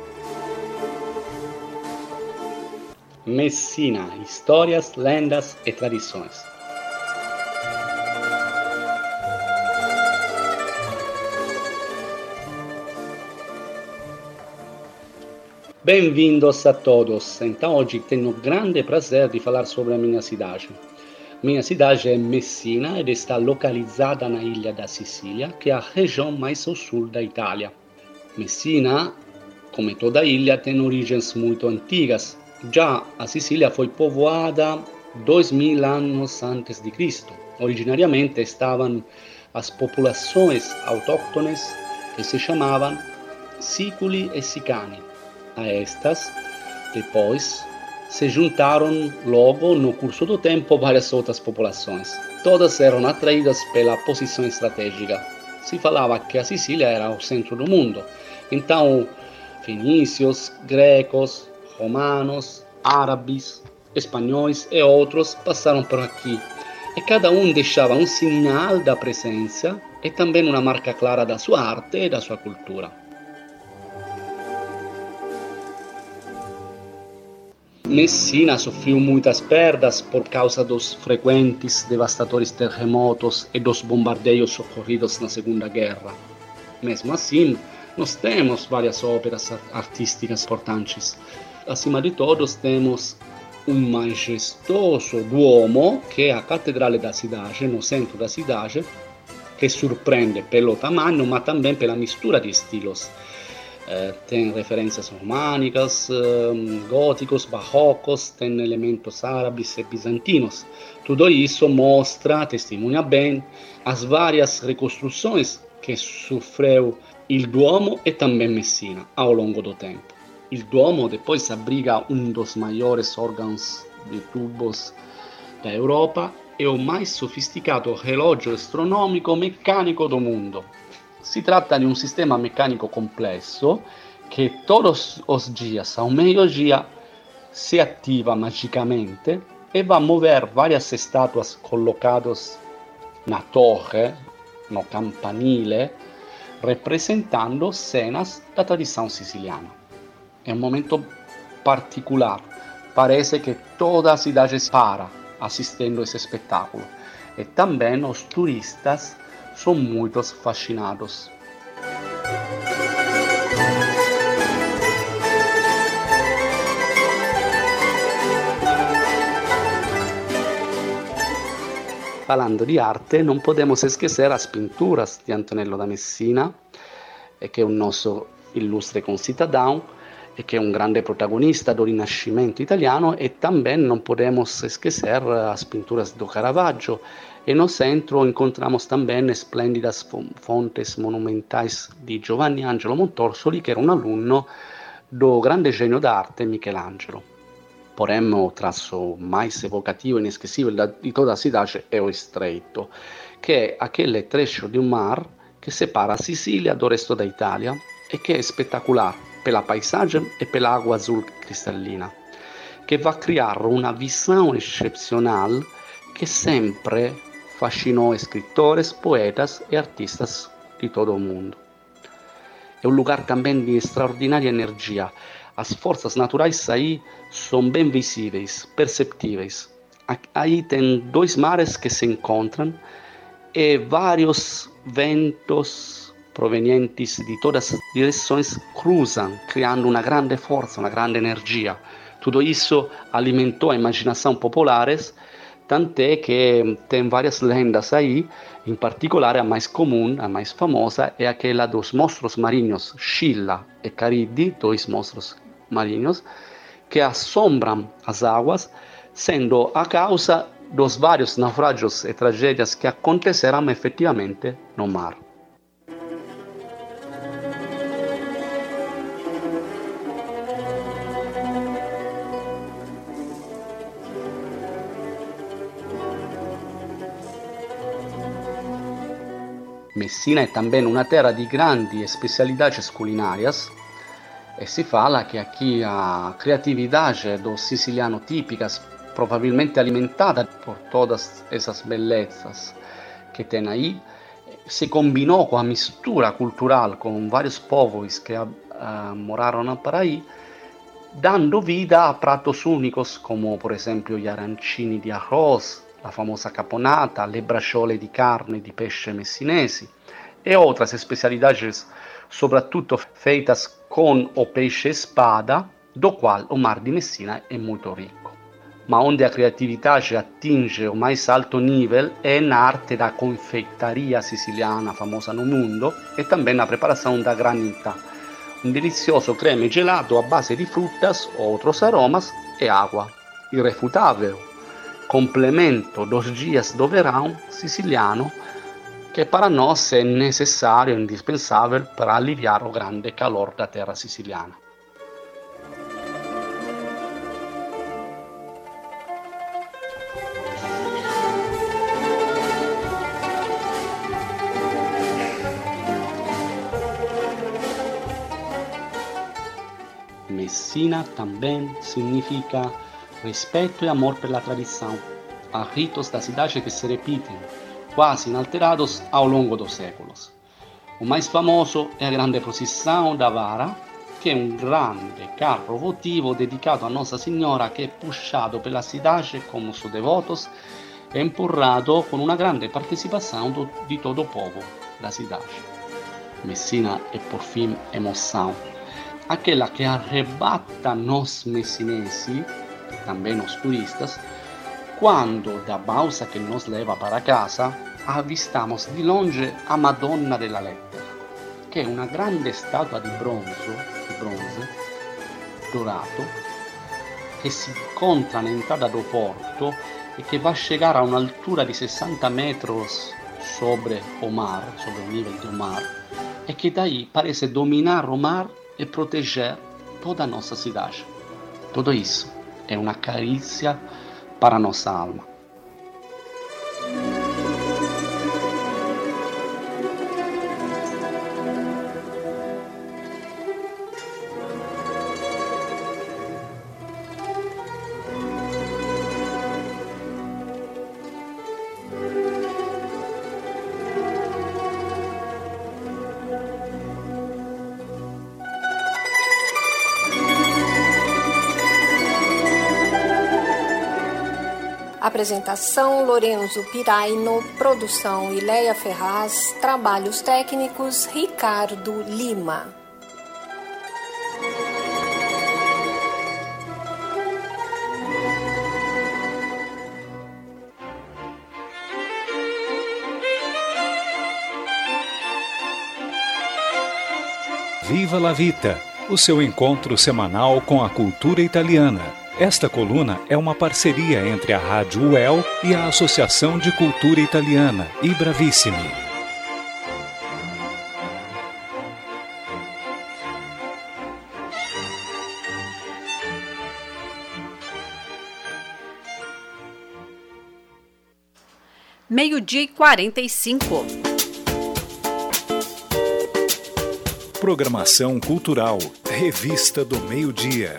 Messina, histórias, lendas e tradições. Bem-vindos a todos. Então hoje tenho o grande prazer de falar sobre a minha cidade. Minha cidade é Messina e está localizada na ilha da Sicília, que é a região mais ao sul da Itália. Messina, como toda a ilha, tem origens muito antigas. Já a Sicília foi povoada dois mil anos antes de Cristo. Originariamente estavam as populações autóctones que se chamavam Siculi e Sicani. A estas, depois, se juntaram logo no curso do tempo várias outras populações. Todas eram atraídas pela posição estratégica. Se falava que a Sicília era o centro do mundo. Então, fenícios, gregos, romanos, árabes, espanhóis e outros passaram por aqui. E cada um deixava um sinal da presença e também uma marca clara da sua arte e da sua cultura. Messina sofreu muitas perdas por causa dos frequentes devastadores terremotos e dos bombardeios ocorridos na Segunda Guerra. Mesmo assim, nós temos várias óperas artísticas importantes. Acima de todos, temos um majestoso Duomo, que é a catedral da cidade, no centro da cidade, que surpreende pelo tamanho, mas também pela mistura de estilos. Uh, tem referências românicas, uh, góticos, barrocos, tem elementos árabes e bizantinos. Tudo isso mostra, testemunha bem, as várias reconstruções que sofreu o Duomo e também Messina ao longo do tempo. O Duomo depois abriga um dos maiores órgãos de tubos da Europa e o mais sofisticado relógio astronômico mecânico do mundo. Si tratta di un sistema meccanico complesso che todos os dias ao meio-dia se ativa magicamente e va a mover várias estátuas colocadas na torre, no campanile, representando cenas da tradição siciliana. É um momento particular, parece que toda a cidade para assistindo a esse espetáculo e também os turistas são muito fascinados. Falando di arte, non possiamo esquecer as pinturas di Antonello da Messina, che è un nostro illustre concittadino e che è un grande protagonista do Rinascimento italiano, e também non podemos esquecer as pinturas do Caravaggio. E no centro encontramos também esplêndidas fontes monumentais di Giovanni Angelo Montorsoli, che era un alunno do grande genio d'arte Michelangelo. Porém, o traço mais evocativo e inesquecível di toda a cidade é o Estreito, che è aquele trecho di un mar che separa a Sicília do resto da Itália e che è spettacolare pela paisagem e pela água azul cristalina, che va a creare una visão excepcional che sempre fascinou escritores, poetas e artistas de todo o mundo. é um lugar também de extraordinária energia. As forças naturais aí são bem visíveis, perceptíveis. Aí tem dois mares que se encontram e vários ventos provenientes de todas as direções cruzam, criando uma grande força, uma grande energia. Tudo isso alimentou a imaginação populares, tant'è que tem várias lendas aí, em particular a mais comum, a mais famosa, é aquela dos monstros marinhos Scylla e Cariddi, dois monstros marinhos, que assombram as águas, sendo a causa dos vários naufrágios e tragédias que aconteceram efetivamente no mar. Messina é também uma terra de grandes especialidades culinárias e se fala que aqui a criatividade dos sicilianos típicas, provavelmente alimentada por todas essas belezas que tem aí, se combinou com a mistura cultural com vários povos que uh, moraram por aí, dando vida a pratos únicos como, por exemplo, gli arancini di arroz, la famosa caponata, le bracciole di carne e di pesce messinesi e outras especialidades, soprattutto feitas com o peixe espada, do qual o mar de Messina é muito rico. Ma onde a criatividade atinge o mais alto nível é na arte da confeitaria siciliana, famosa no mundo, e também na preparação da granita, um delicioso creme gelato à base de frutas, outros aromas e água, irrefutável, complemento dos dias do verão siciliano, que para nós é necessário e indispensável para aliviar o grande calor da terra siciliana. Messina também significa respeito e amor pela tradição. Há ritos da cidade que se repetem, quase inalterados ao longo dos séculos. O mais famoso é a grande procissão da Vara, que é um grande carro votivo dedicado a Nossa Senhora que é puxado pela cidade com os seus devotos e empurrado com uma grande participação do, de todo o povo da cidade. Messina é, por fim, emoção, aquela que arrebata nos messinenses, também os turistas, quando da balsa que nos leva para casa avistamos de longe a Madonna della Lettera, che è una grande statua di bronzo, di bronze dorato, che si incontra nell'entrata do porto e che va a chegar a un'altura di sessanta metros sobre o mar, sobre o nível do mar, e che daí parece dominar o mar e proteger toda a nossa cidade. Tudo isso é uma carícia para a nossa alma. Apresentação Lorenzo Piraino, produção Ileia Ferraz, trabalhos técnicos Ricardo Lima. Viva la Vita, o seu encontro semanal com a cultura italiana. Esta coluna é uma parceria entre a Rádio U E L e a Associação de Cultura Italiana, I Bravissimi. Meio-dia e quarenta e cinco. Programação Cultural, Revista do Meio-Dia.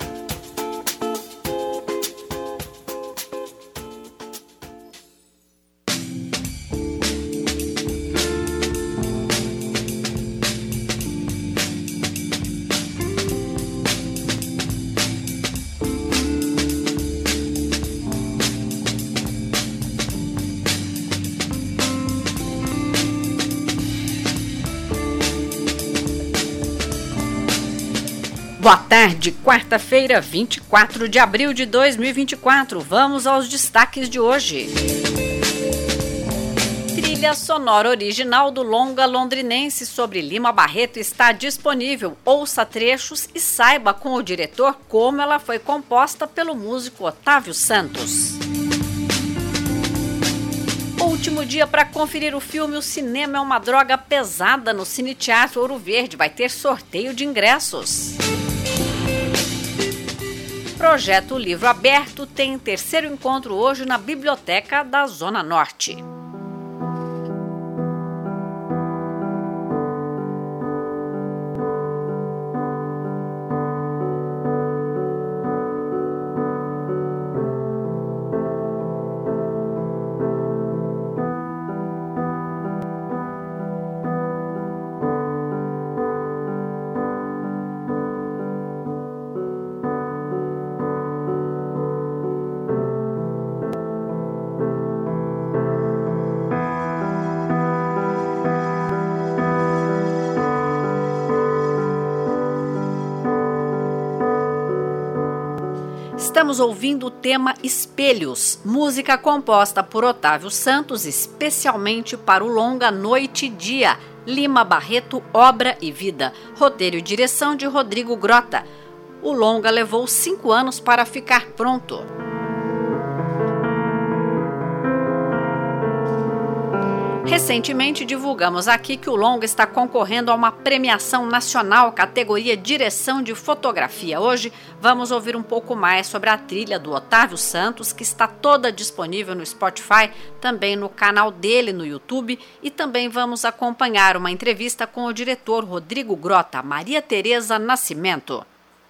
Boa tarde, quarta-feira, vinte e quatro de abril de dois mil e vinte e quatro. Vamos aos destaques de hoje. Trilha sonora original do longa londrinense sobre Lima Barreto está disponível. Ouça trechos e saiba com o diretor como ela foi composta pelo músico Otávio Santos. Último dia para conferir o filme O Cinema é uma Droga Pesada no Cine Teatro Ouro Verde. Vai ter sorteio de ingressos. Projeto Livro Aberto tem terceiro encontro hoje na Biblioteca da Zona Norte. Estamos ouvindo o tema Espelhos, música composta por Otávio Santos, especialmente para o longa Noite e Dia, Lima Barreto, Obra e Vida, roteiro e direção de Rodrigo Grota. O longa levou cinco anos para ficar pronto. Recentemente divulgamos aqui que o longa está concorrendo a uma premiação nacional categoria Direção de Fotografia. Hoje vamos ouvir um pouco mais sobre a trilha do Otávio Santos, que está toda disponível no Spotify, também no canal dele no YouTube, e também vamos acompanhar uma entrevista com o diretor Rodrigo Grota, Maria Tereza Nascimento.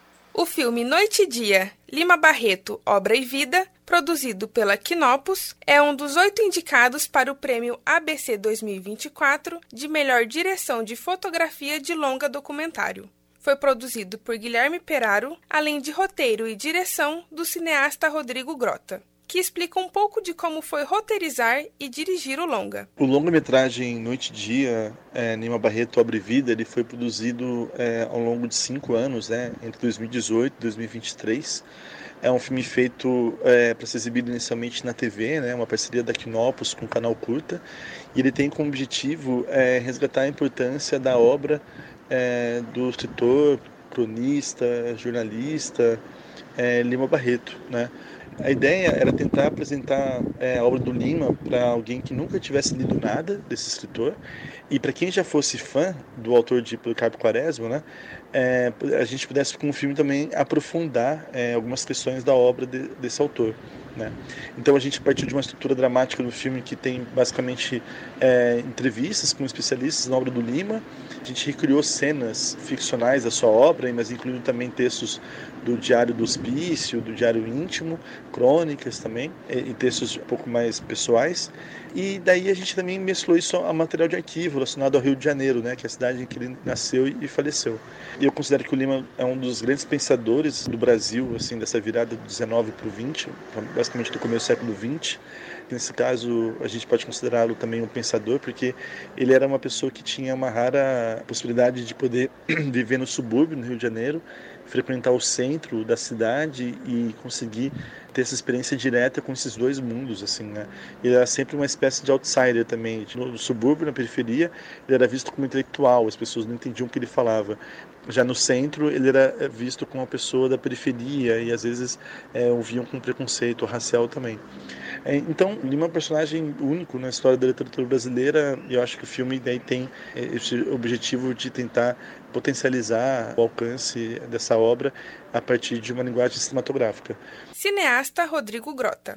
O filme Noite e Dia, Lima Barreto, Obra e Vida, produzido pela Quinopus, é um dos oito indicados para o Prêmio A B C dois mil e vinte e quatro de Melhor Direção de Fotografia de Longa Documentário. Foi produzido por Guilherme Peraro, além de roteiro e direção do cineasta Rodrigo Grota, que explica um pouco de como foi roteirizar e dirigir o longa. O longa-metragem Noite e Dia, é, Lima Barreto, Obra e Vida, ele foi produzido é, ao longo de cinco anos, né, entre dois mil e dezoito e dois mil e vinte e três. É um filme feito é, para ser exibido inicialmente na T V, né, uma parceria da Quinopus com o canal Curta, e ele tem como objetivo é, resgatar a importância da obra é, do escritor, cronista, jornalista é, Lima Barreto, né? A ideia era tentar apresentar é, a obra do Lima para alguém que nunca tivesse lido nada desse escritor, e para quem já fosse fã do autor de Policarpo Quaresma, né, é, a gente pudesse com o filme também aprofundar é, algumas questões da obra de, desse autor, né? Então a gente partiu de uma estrutura dramática do filme que tem basicamente é, entrevistas com especialistas na obra do Lima. A gente recriou cenas ficcionais da sua obra, mas incluindo também textos do Diário do Hospício, do Diário Íntimo, crônicas também, e textos um pouco mais pessoais. E daí a gente também mesclou isso a material de arquivo relacionado ao Rio de Janeiro, né, que é a cidade em que ele nasceu e faleceu. E eu considero que o Lima é um dos grandes pensadores do Brasil, assim, dessa virada do dezenove para o vinte, basicamente do começo do século vinte. Nesse caso, a gente pode considerá-lo também um pensador, porque ele era uma pessoa que tinha uma rara possibilidade de poder viver no subúrbio, no Rio de Janeiro, frequentar o centro da cidade e conseguir ter essa experiência direta com esses dois mundos, assim, né? Ele era sempre uma espécie de outsider também. No subúrbio, na periferia, ele era visto como intelectual, as pessoas não entendiam o que ele falava. Já no centro, ele era visto como uma pessoa da periferia e às vezes é, o viam com preconceito racial também. É, então, Lima é um personagem único na história da literatura brasileira, e eu acho que o filme daí tem esse objetivo de tentar potencializar o alcance dessa obra a partir de uma linguagem cinematográfica. Cineasta Rodrigo Grota.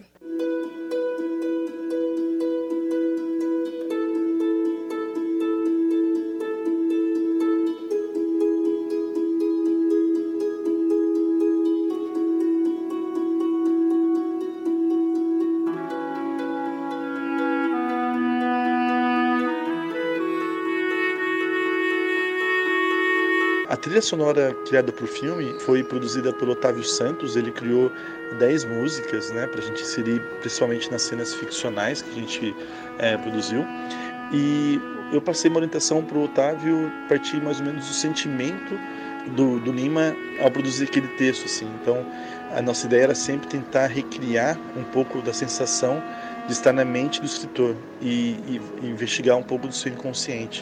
A trilha sonora criada para o filme foi produzida pelo Otávio Santos. Ele criou dez músicas, né, para a gente inserir principalmente nas cenas ficcionais que a gente é, produziu. E eu passei uma orientação para o Otávio a partir mais ou menos do sentimento do, do Lima ao produzir aquele texto, assim. Então, a nossa ideia era sempre tentar recriar um pouco da sensação de estar na mente do escritor e, e, e investigar um pouco do seu inconsciente.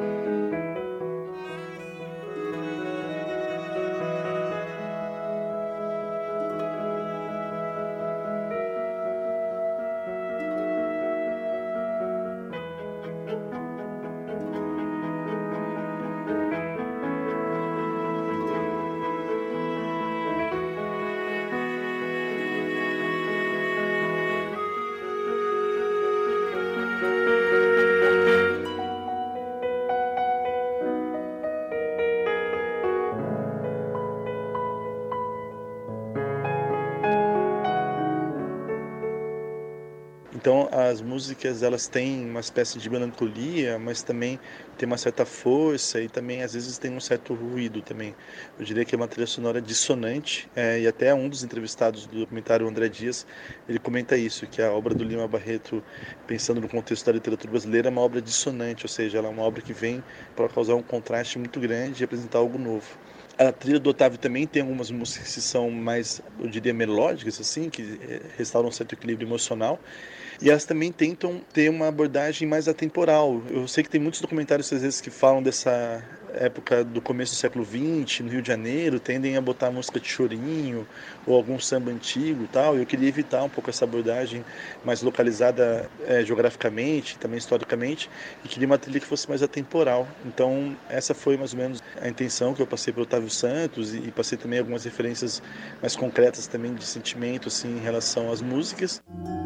Então as músicas elas têm uma espécie de melancolia, mas também tem uma certa força e também às vezes tem um certo ruído também. Eu diria que é uma trilha sonora dissonante, é, e até um dos entrevistados do documentário, André Dias, ele comenta isso, que a obra do Lima Barreto, pensando no contexto da literatura brasileira, é uma obra dissonante, ou seja, ela é uma obra que vem para causar um contraste muito grande e apresentar algo novo. A trilha do Otávio também tem algumas músicas que são mais, eu diria, melódicas, assim, que restauram um certo equilíbrio emocional. E elas também tentam ter uma abordagem mais atemporal. Eu sei que tem muitos documentários, às vezes, que falam dessa época do começo do século vinte, no Rio de Janeiro, tendem a botar música de chorinho ou algum samba antigo e tal. Eu queria evitar um pouco essa abordagem mais localizada é, geograficamente, também historicamente, e queria uma trilha que fosse mais atemporal. Então, essa foi mais ou menos a intenção que eu passei para o Otávio Santos, e passei também algumas referências mais concretas também de sentimento, assim, em relação às músicas.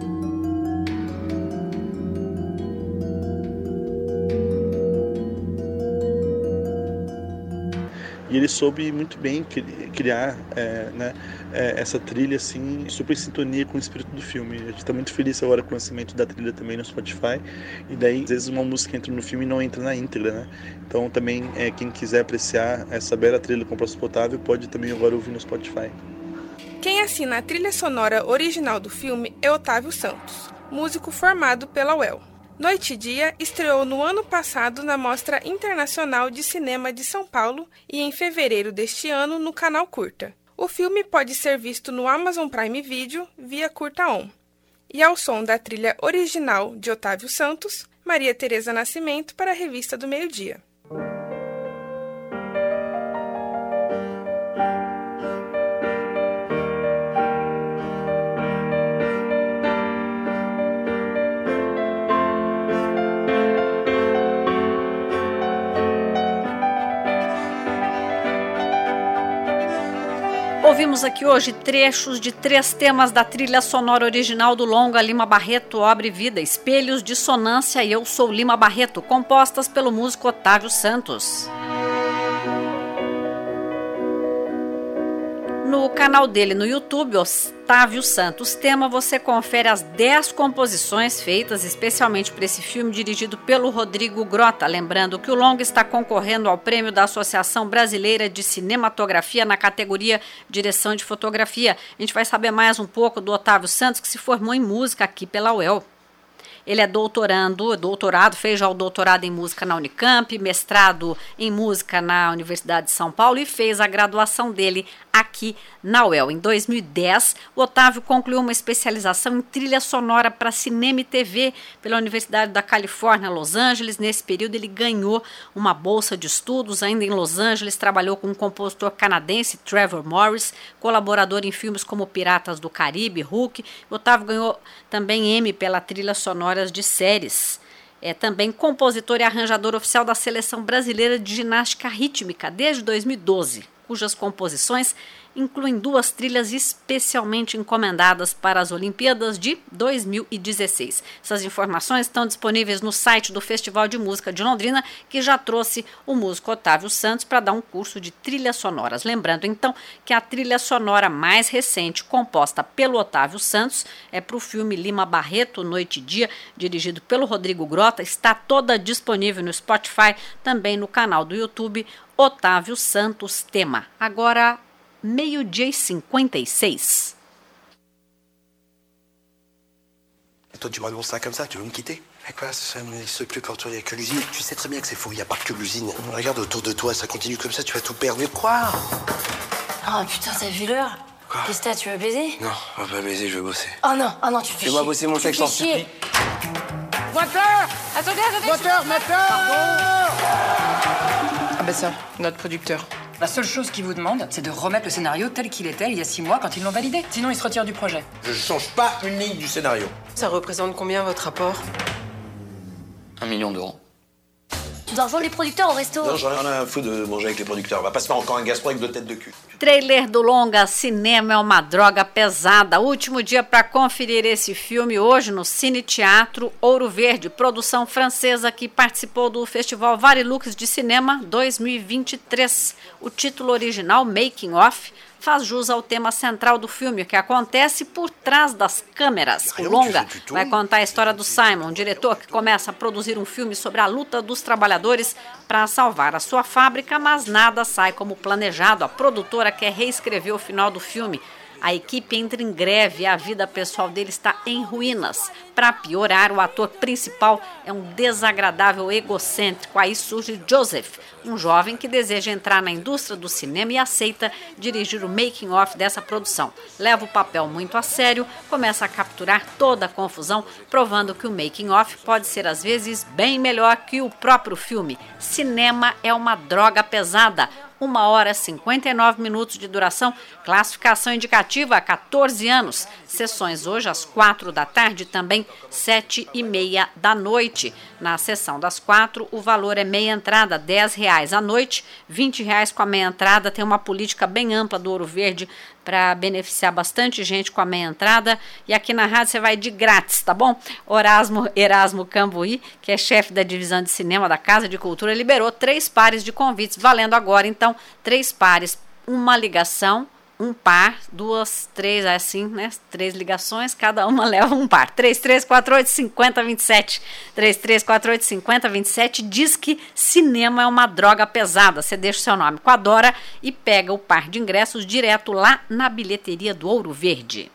E ele soube muito bem criar é, né, é, essa trilha assim, super em sintonia com o espírito do filme. A gente está muito feliz agora com o lançamento da trilha também no Spotify. E daí, às vezes, uma música entra no filme e não entra na íntegra, né? Então, também, é, quem quiser apreciar essa bela trilha com o Próximo Otávio, pode também agora ouvir no Spotify. Quem assina a trilha sonora original do filme é Otávio Santos, músico formado pela U E L. Noite e Dia estreou no ano passado na Mostra Internacional de Cinema de São Paulo e em fevereiro deste ano no Canal Curta. O filme pode ser visto no Amazon Prime Video via Curta On. E ao som da trilha original de Otávio Santos, Maria Tereza Nascimento para a Revista do Meio Dia. Ouvimos aqui hoje trechos de três temas da trilha sonora original do longa Lima Barreto, Obra e Vida, Espelhos, Dissonância e Eu Sou Lima Barreto, compostas pelo músico Otávio Santos. No canal dele no YouTube, Otávio Santos Tema, você confere as dez composições feitas especialmente para esse filme, dirigido pelo Rodrigo Grota. Lembrando que o longa está concorrendo ao prêmio da Associação Brasileira de Cinematografia na categoria Direção de Fotografia. A gente vai saber mais um pouco do Otávio Santos, que se formou em música aqui pela U E L. Ele é doutorando, doutorado, fez já o doutorado em música na Unicamp, mestrado em música na Universidade de São Paulo e fez a graduação dele aqui na U E L. Em dois mil e dez, o Otávio concluiu uma especialização em trilha sonora para cinema e T V pela Universidade da Califórnia, Los Angeles. Nesse período, ele ganhou uma bolsa de estudos. Ainda em Los Angeles, trabalhou com um compositor canadense, Trevor Morris, colaborador em filmes como Piratas do Caribe, Hulk. O Otávio ganhou também Emmy pela trilha sonora de séries. É também compositor e arranjador oficial da Seleção Brasileira de Ginástica Rítmica desde dois mil e doze, cujas composições incluem duas trilhas especialmente encomendadas para as Olimpíadas de dois mil e dezesseis. Essas informações estão disponíveis no site do Festival de Música de Londrina, que já trouxe o músico Otávio Santos para dar um curso de trilhas sonoras. Lembrando, então, que a trilha sonora mais recente, composta pelo Otávio Santos, é para o filme Lima Barreto, Noite e Dia, dirigido pelo Rodrigo Grota, está toda disponível no Spotify, também no canal do YouTube Otávio Santos Tema. Agora, meio-dia e cinquenta e seis. Toi, tu m'annonces ça comme ça, tu veux me quitter? Mais quoi, ça n'existe plus quand il n'y a que l'usine. Tu sais très bien que c'est faux, il n'y a pas que l'usine. Regarde autour de toi, ça continue comme ça, tu vas tout perdre. Mais quoi? Oh putain, t'as vu l'heure? Qu'est-ce que t'as, tu veux baiser? Non, on va pas baiser, je veux bosser. Oh non, oh non, tu fais chier. Fais-moi bosser mon sexe, tu t'en fais chier. Moteur! Attendez, attendez! Moteur, moteur! Ah bah ça, notre producteur. La seule chose qu'il vous demande, c'est de remettre le scénario tel qu'il était il y a six mois quand ils l'ont validé. Sinon, il se retire du projet. Je change pas une ligne du scénario. Ça représente combien votre rapport? Un million d'euros. Tu dois rejoindre les producteurs au resto. Non, j'en ai rien à foutre de manger avec les producteurs. On va pas se faire encore un gastro avec deux têtes de cul. Trailer do longa Cinema é uma droga pesada. Último dia para conferir esse filme hoje no Cine Teatro Ouro Verde, produção francesa que participou do Festival Varilux de Cinema dois mil e vinte e três. O título original, Making Off, faz jus ao tema central do filme, o que acontece por trás das câmeras. O longa vai contar a história do Simon, um diretor que começa a produzir um filme sobre a luta dos trabalhadores para salvar a sua fábrica, mas nada sai como planejado. A produtora quer reescrever o final do filme. A equipe entra em greve e a vida pessoal dele está em ruínas. Para piorar, o ator principal é um desagradável egocêntrico. Aí surge Joseph, um jovem que deseja entrar na indústria do cinema e aceita dirigir o making-off dessa produção. Leva o papel muito a sério, começa a capturar toda a confusão, provando que o making-off pode ser às vezes bem melhor que o próprio filme. Cinema é uma droga pesada. uma hora e cinquenta e nove minutos de duração, classificação indicativa a catorze anos. Sessões hoje às quatro da tarde, também sete e meia da noite. Na sessão das quatro, o valor é meia entrada, dez reais à noite, vinte reais com a meia entrada. Tem uma política bem ampla do Ouro Verde para beneficiar bastante gente com a meia entrada. E aqui na rádio você vai de grátis, tá bom? Erasmo, Erasmo Cambuí, que é chefe da divisão de cinema da Casa de Cultura, liberou três pares de convites, valendo agora, então, três pares, uma ligação, um par, duas, três, assim, né? Três ligações, cada uma leva um par. três três quatro oito, cinco zero dois sete. três três quatro oito, cinco zero dois sete. Diz que cinema é uma droga pesada. Você deixa o seu nome com a Dora e pega o par de ingressos direto lá na bilheteria do Ouro Verde.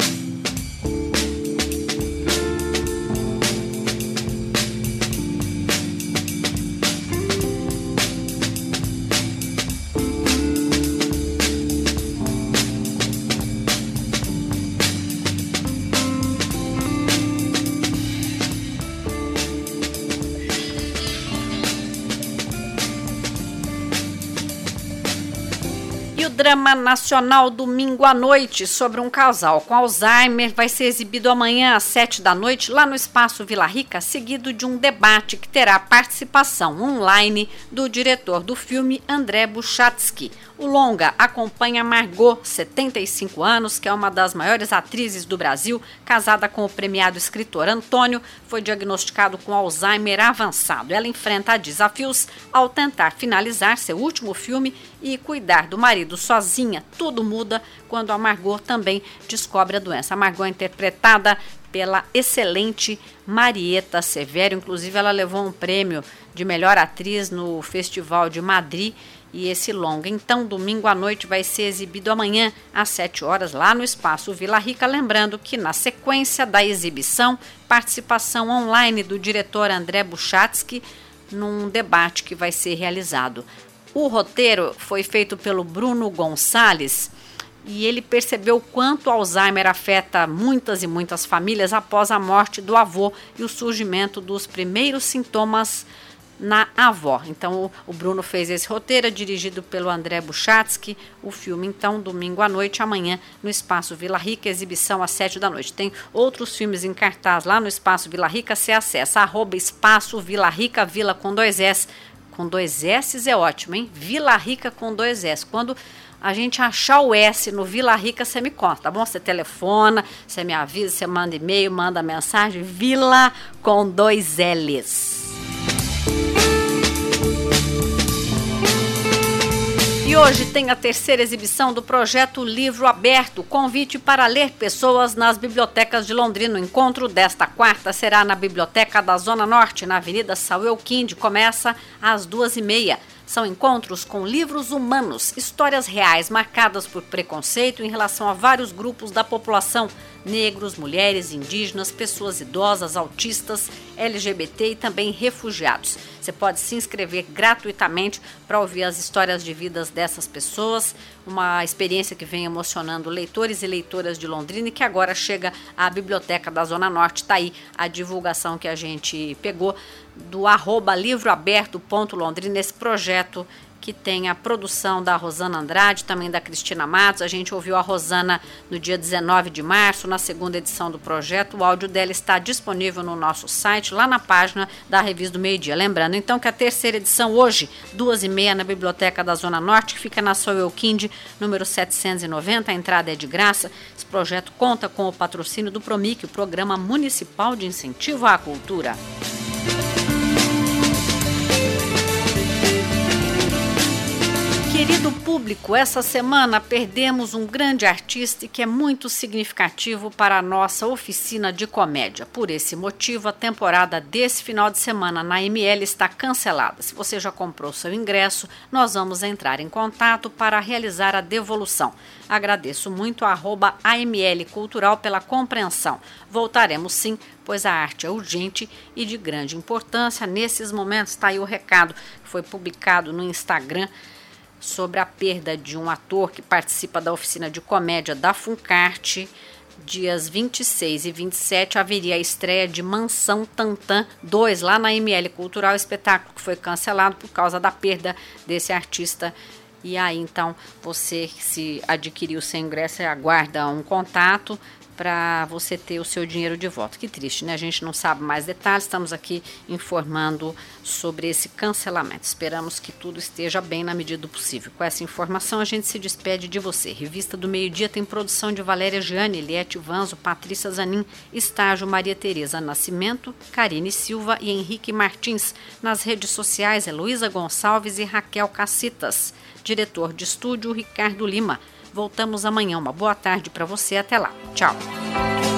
Drama nacional domingo à noite sobre um casal com Alzheimer vai ser exibido amanhã às sete da noite lá no Espaço Vila Rica, seguido de um debate que terá participação online do diretor do filme, André Buchatsky. O longa acompanha Margot, setenta e cinco anos, que é uma das maiores atrizes do Brasil, casada com o premiado escritor Antônio, foi diagnosticado com Alzheimer avançado. Ela enfrenta desafios ao tentar finalizar seu último filme e cuidar do marido sozinha. Tudo muda quando a Margot também descobre a doença. A Margot é interpretada pela excelente Marieta Severo, inclusive ela levou um prêmio de melhor atriz no Festival de Madrid. E esse longa, então, domingo à noite, vai ser exibido amanhã às sete horas lá no Espaço Vila Rica. Lembrando que na sequência da exibição, participação online do diretor André Buchatsky num debate que vai ser realizado. O roteiro foi feito pelo Bruno Gonçalves e ele percebeu quanto o Alzheimer afeta muitas e muitas famílias após a morte do avô e o surgimento dos primeiros sintomas na avó. Então o Bruno fez esse roteiro, é dirigido pelo André Buchatsky. O filme, então, domingo à noite, amanhã no Espaço Vila Rica, exibição às sete da noite. Tem outros filmes em cartaz lá no Espaço Vila Rica, você acessa arroba Espaço Vila Rica, Vila com dois S. Com dois S é ótimo, hein? Vila Rica com dois S. Quando a gente achar o S no Vila Rica, você me conta, tá bom? Você telefona, você me avisa, você manda e-mail, manda mensagem. Vila com dois L's. E hoje tem a terceira exibição do projeto Livro Aberto, convite para ler pessoas nas bibliotecas de Londrina. O encontro desta quarta será na Biblioteca da Zona Norte, na Avenida Samuel Kinde, começa às duas e meia. São encontros com livros humanos, histórias reais marcadas por preconceito em relação a vários grupos da população, negros, mulheres, indígenas, pessoas idosas, autistas, L G B T e também refugiados. Você pode se inscrever gratuitamente para ouvir as histórias de vidas dessas pessoas, uma experiência que vem emocionando leitores e leitoras de Londrina e que agora chega à Biblioteca da Zona Norte. Está aí a divulgação que a gente pegou do arroba livroaberto.londrina, esse projeto que tem a produção da Rosana Andrade, também da Cristina Matos. A gente ouviu a Rosana no dia dezenove de março, na segunda edição do projeto. O áudio dela está disponível no nosso site, lá na página da Revista do Meio Dia. Lembrando, então, que a terceira edição hoje, duas e meia, na Biblioteca da Zona Norte, que fica na Soel Kind, número setecentos e noventa, a entrada é de graça. Esse projeto conta com o patrocínio do PROMIC, o Programa Municipal de Incentivo à Cultura. Querido público, essa semana perdemos um grande artista que é muito significativo para a nossa oficina de comédia. Por esse motivo, a temporada desse final de semana na M L está cancelada. Se você já comprou seu ingresso, nós vamos entrar em contato para realizar a devolução. Agradeço muito a arroba A M L Cultural pela compreensão. Voltaremos sim, pois a arte é urgente e de grande importância. Nesses momentos está aí o recado que foi publicado no Instagram sobre a perda de um ator que participa da oficina de comédia da Funcarte. Dias vinte e seis e vinte e sete haveria a estreia de Mansão Tantã dois lá na M L Cultural, espetáculo que foi cancelado por causa da perda desse artista. E aí, então, você, se adquiriu seu ingresso, aguarda um contato para você ter o seu dinheiro de volta. Que triste, né? A gente não sabe mais detalhes, estamos aqui informando sobre esse cancelamento. Esperamos que tudo esteja bem na medida do possível. Com essa informação, a gente se despede de você. Revista do Meio Dia tem produção de Valéria Gianni, Eliette Vanzo, Patrícia Zanin, estágio Maria Tereza Nascimento, Karine Silva e Henrique Martins. Nas redes sociais, Heloísa Gonçalves e Raquel Cacitas. Diretor de estúdio, Ricardo Lima. Voltamos amanhã. Uma boa tarde para você. Até lá. Tchau.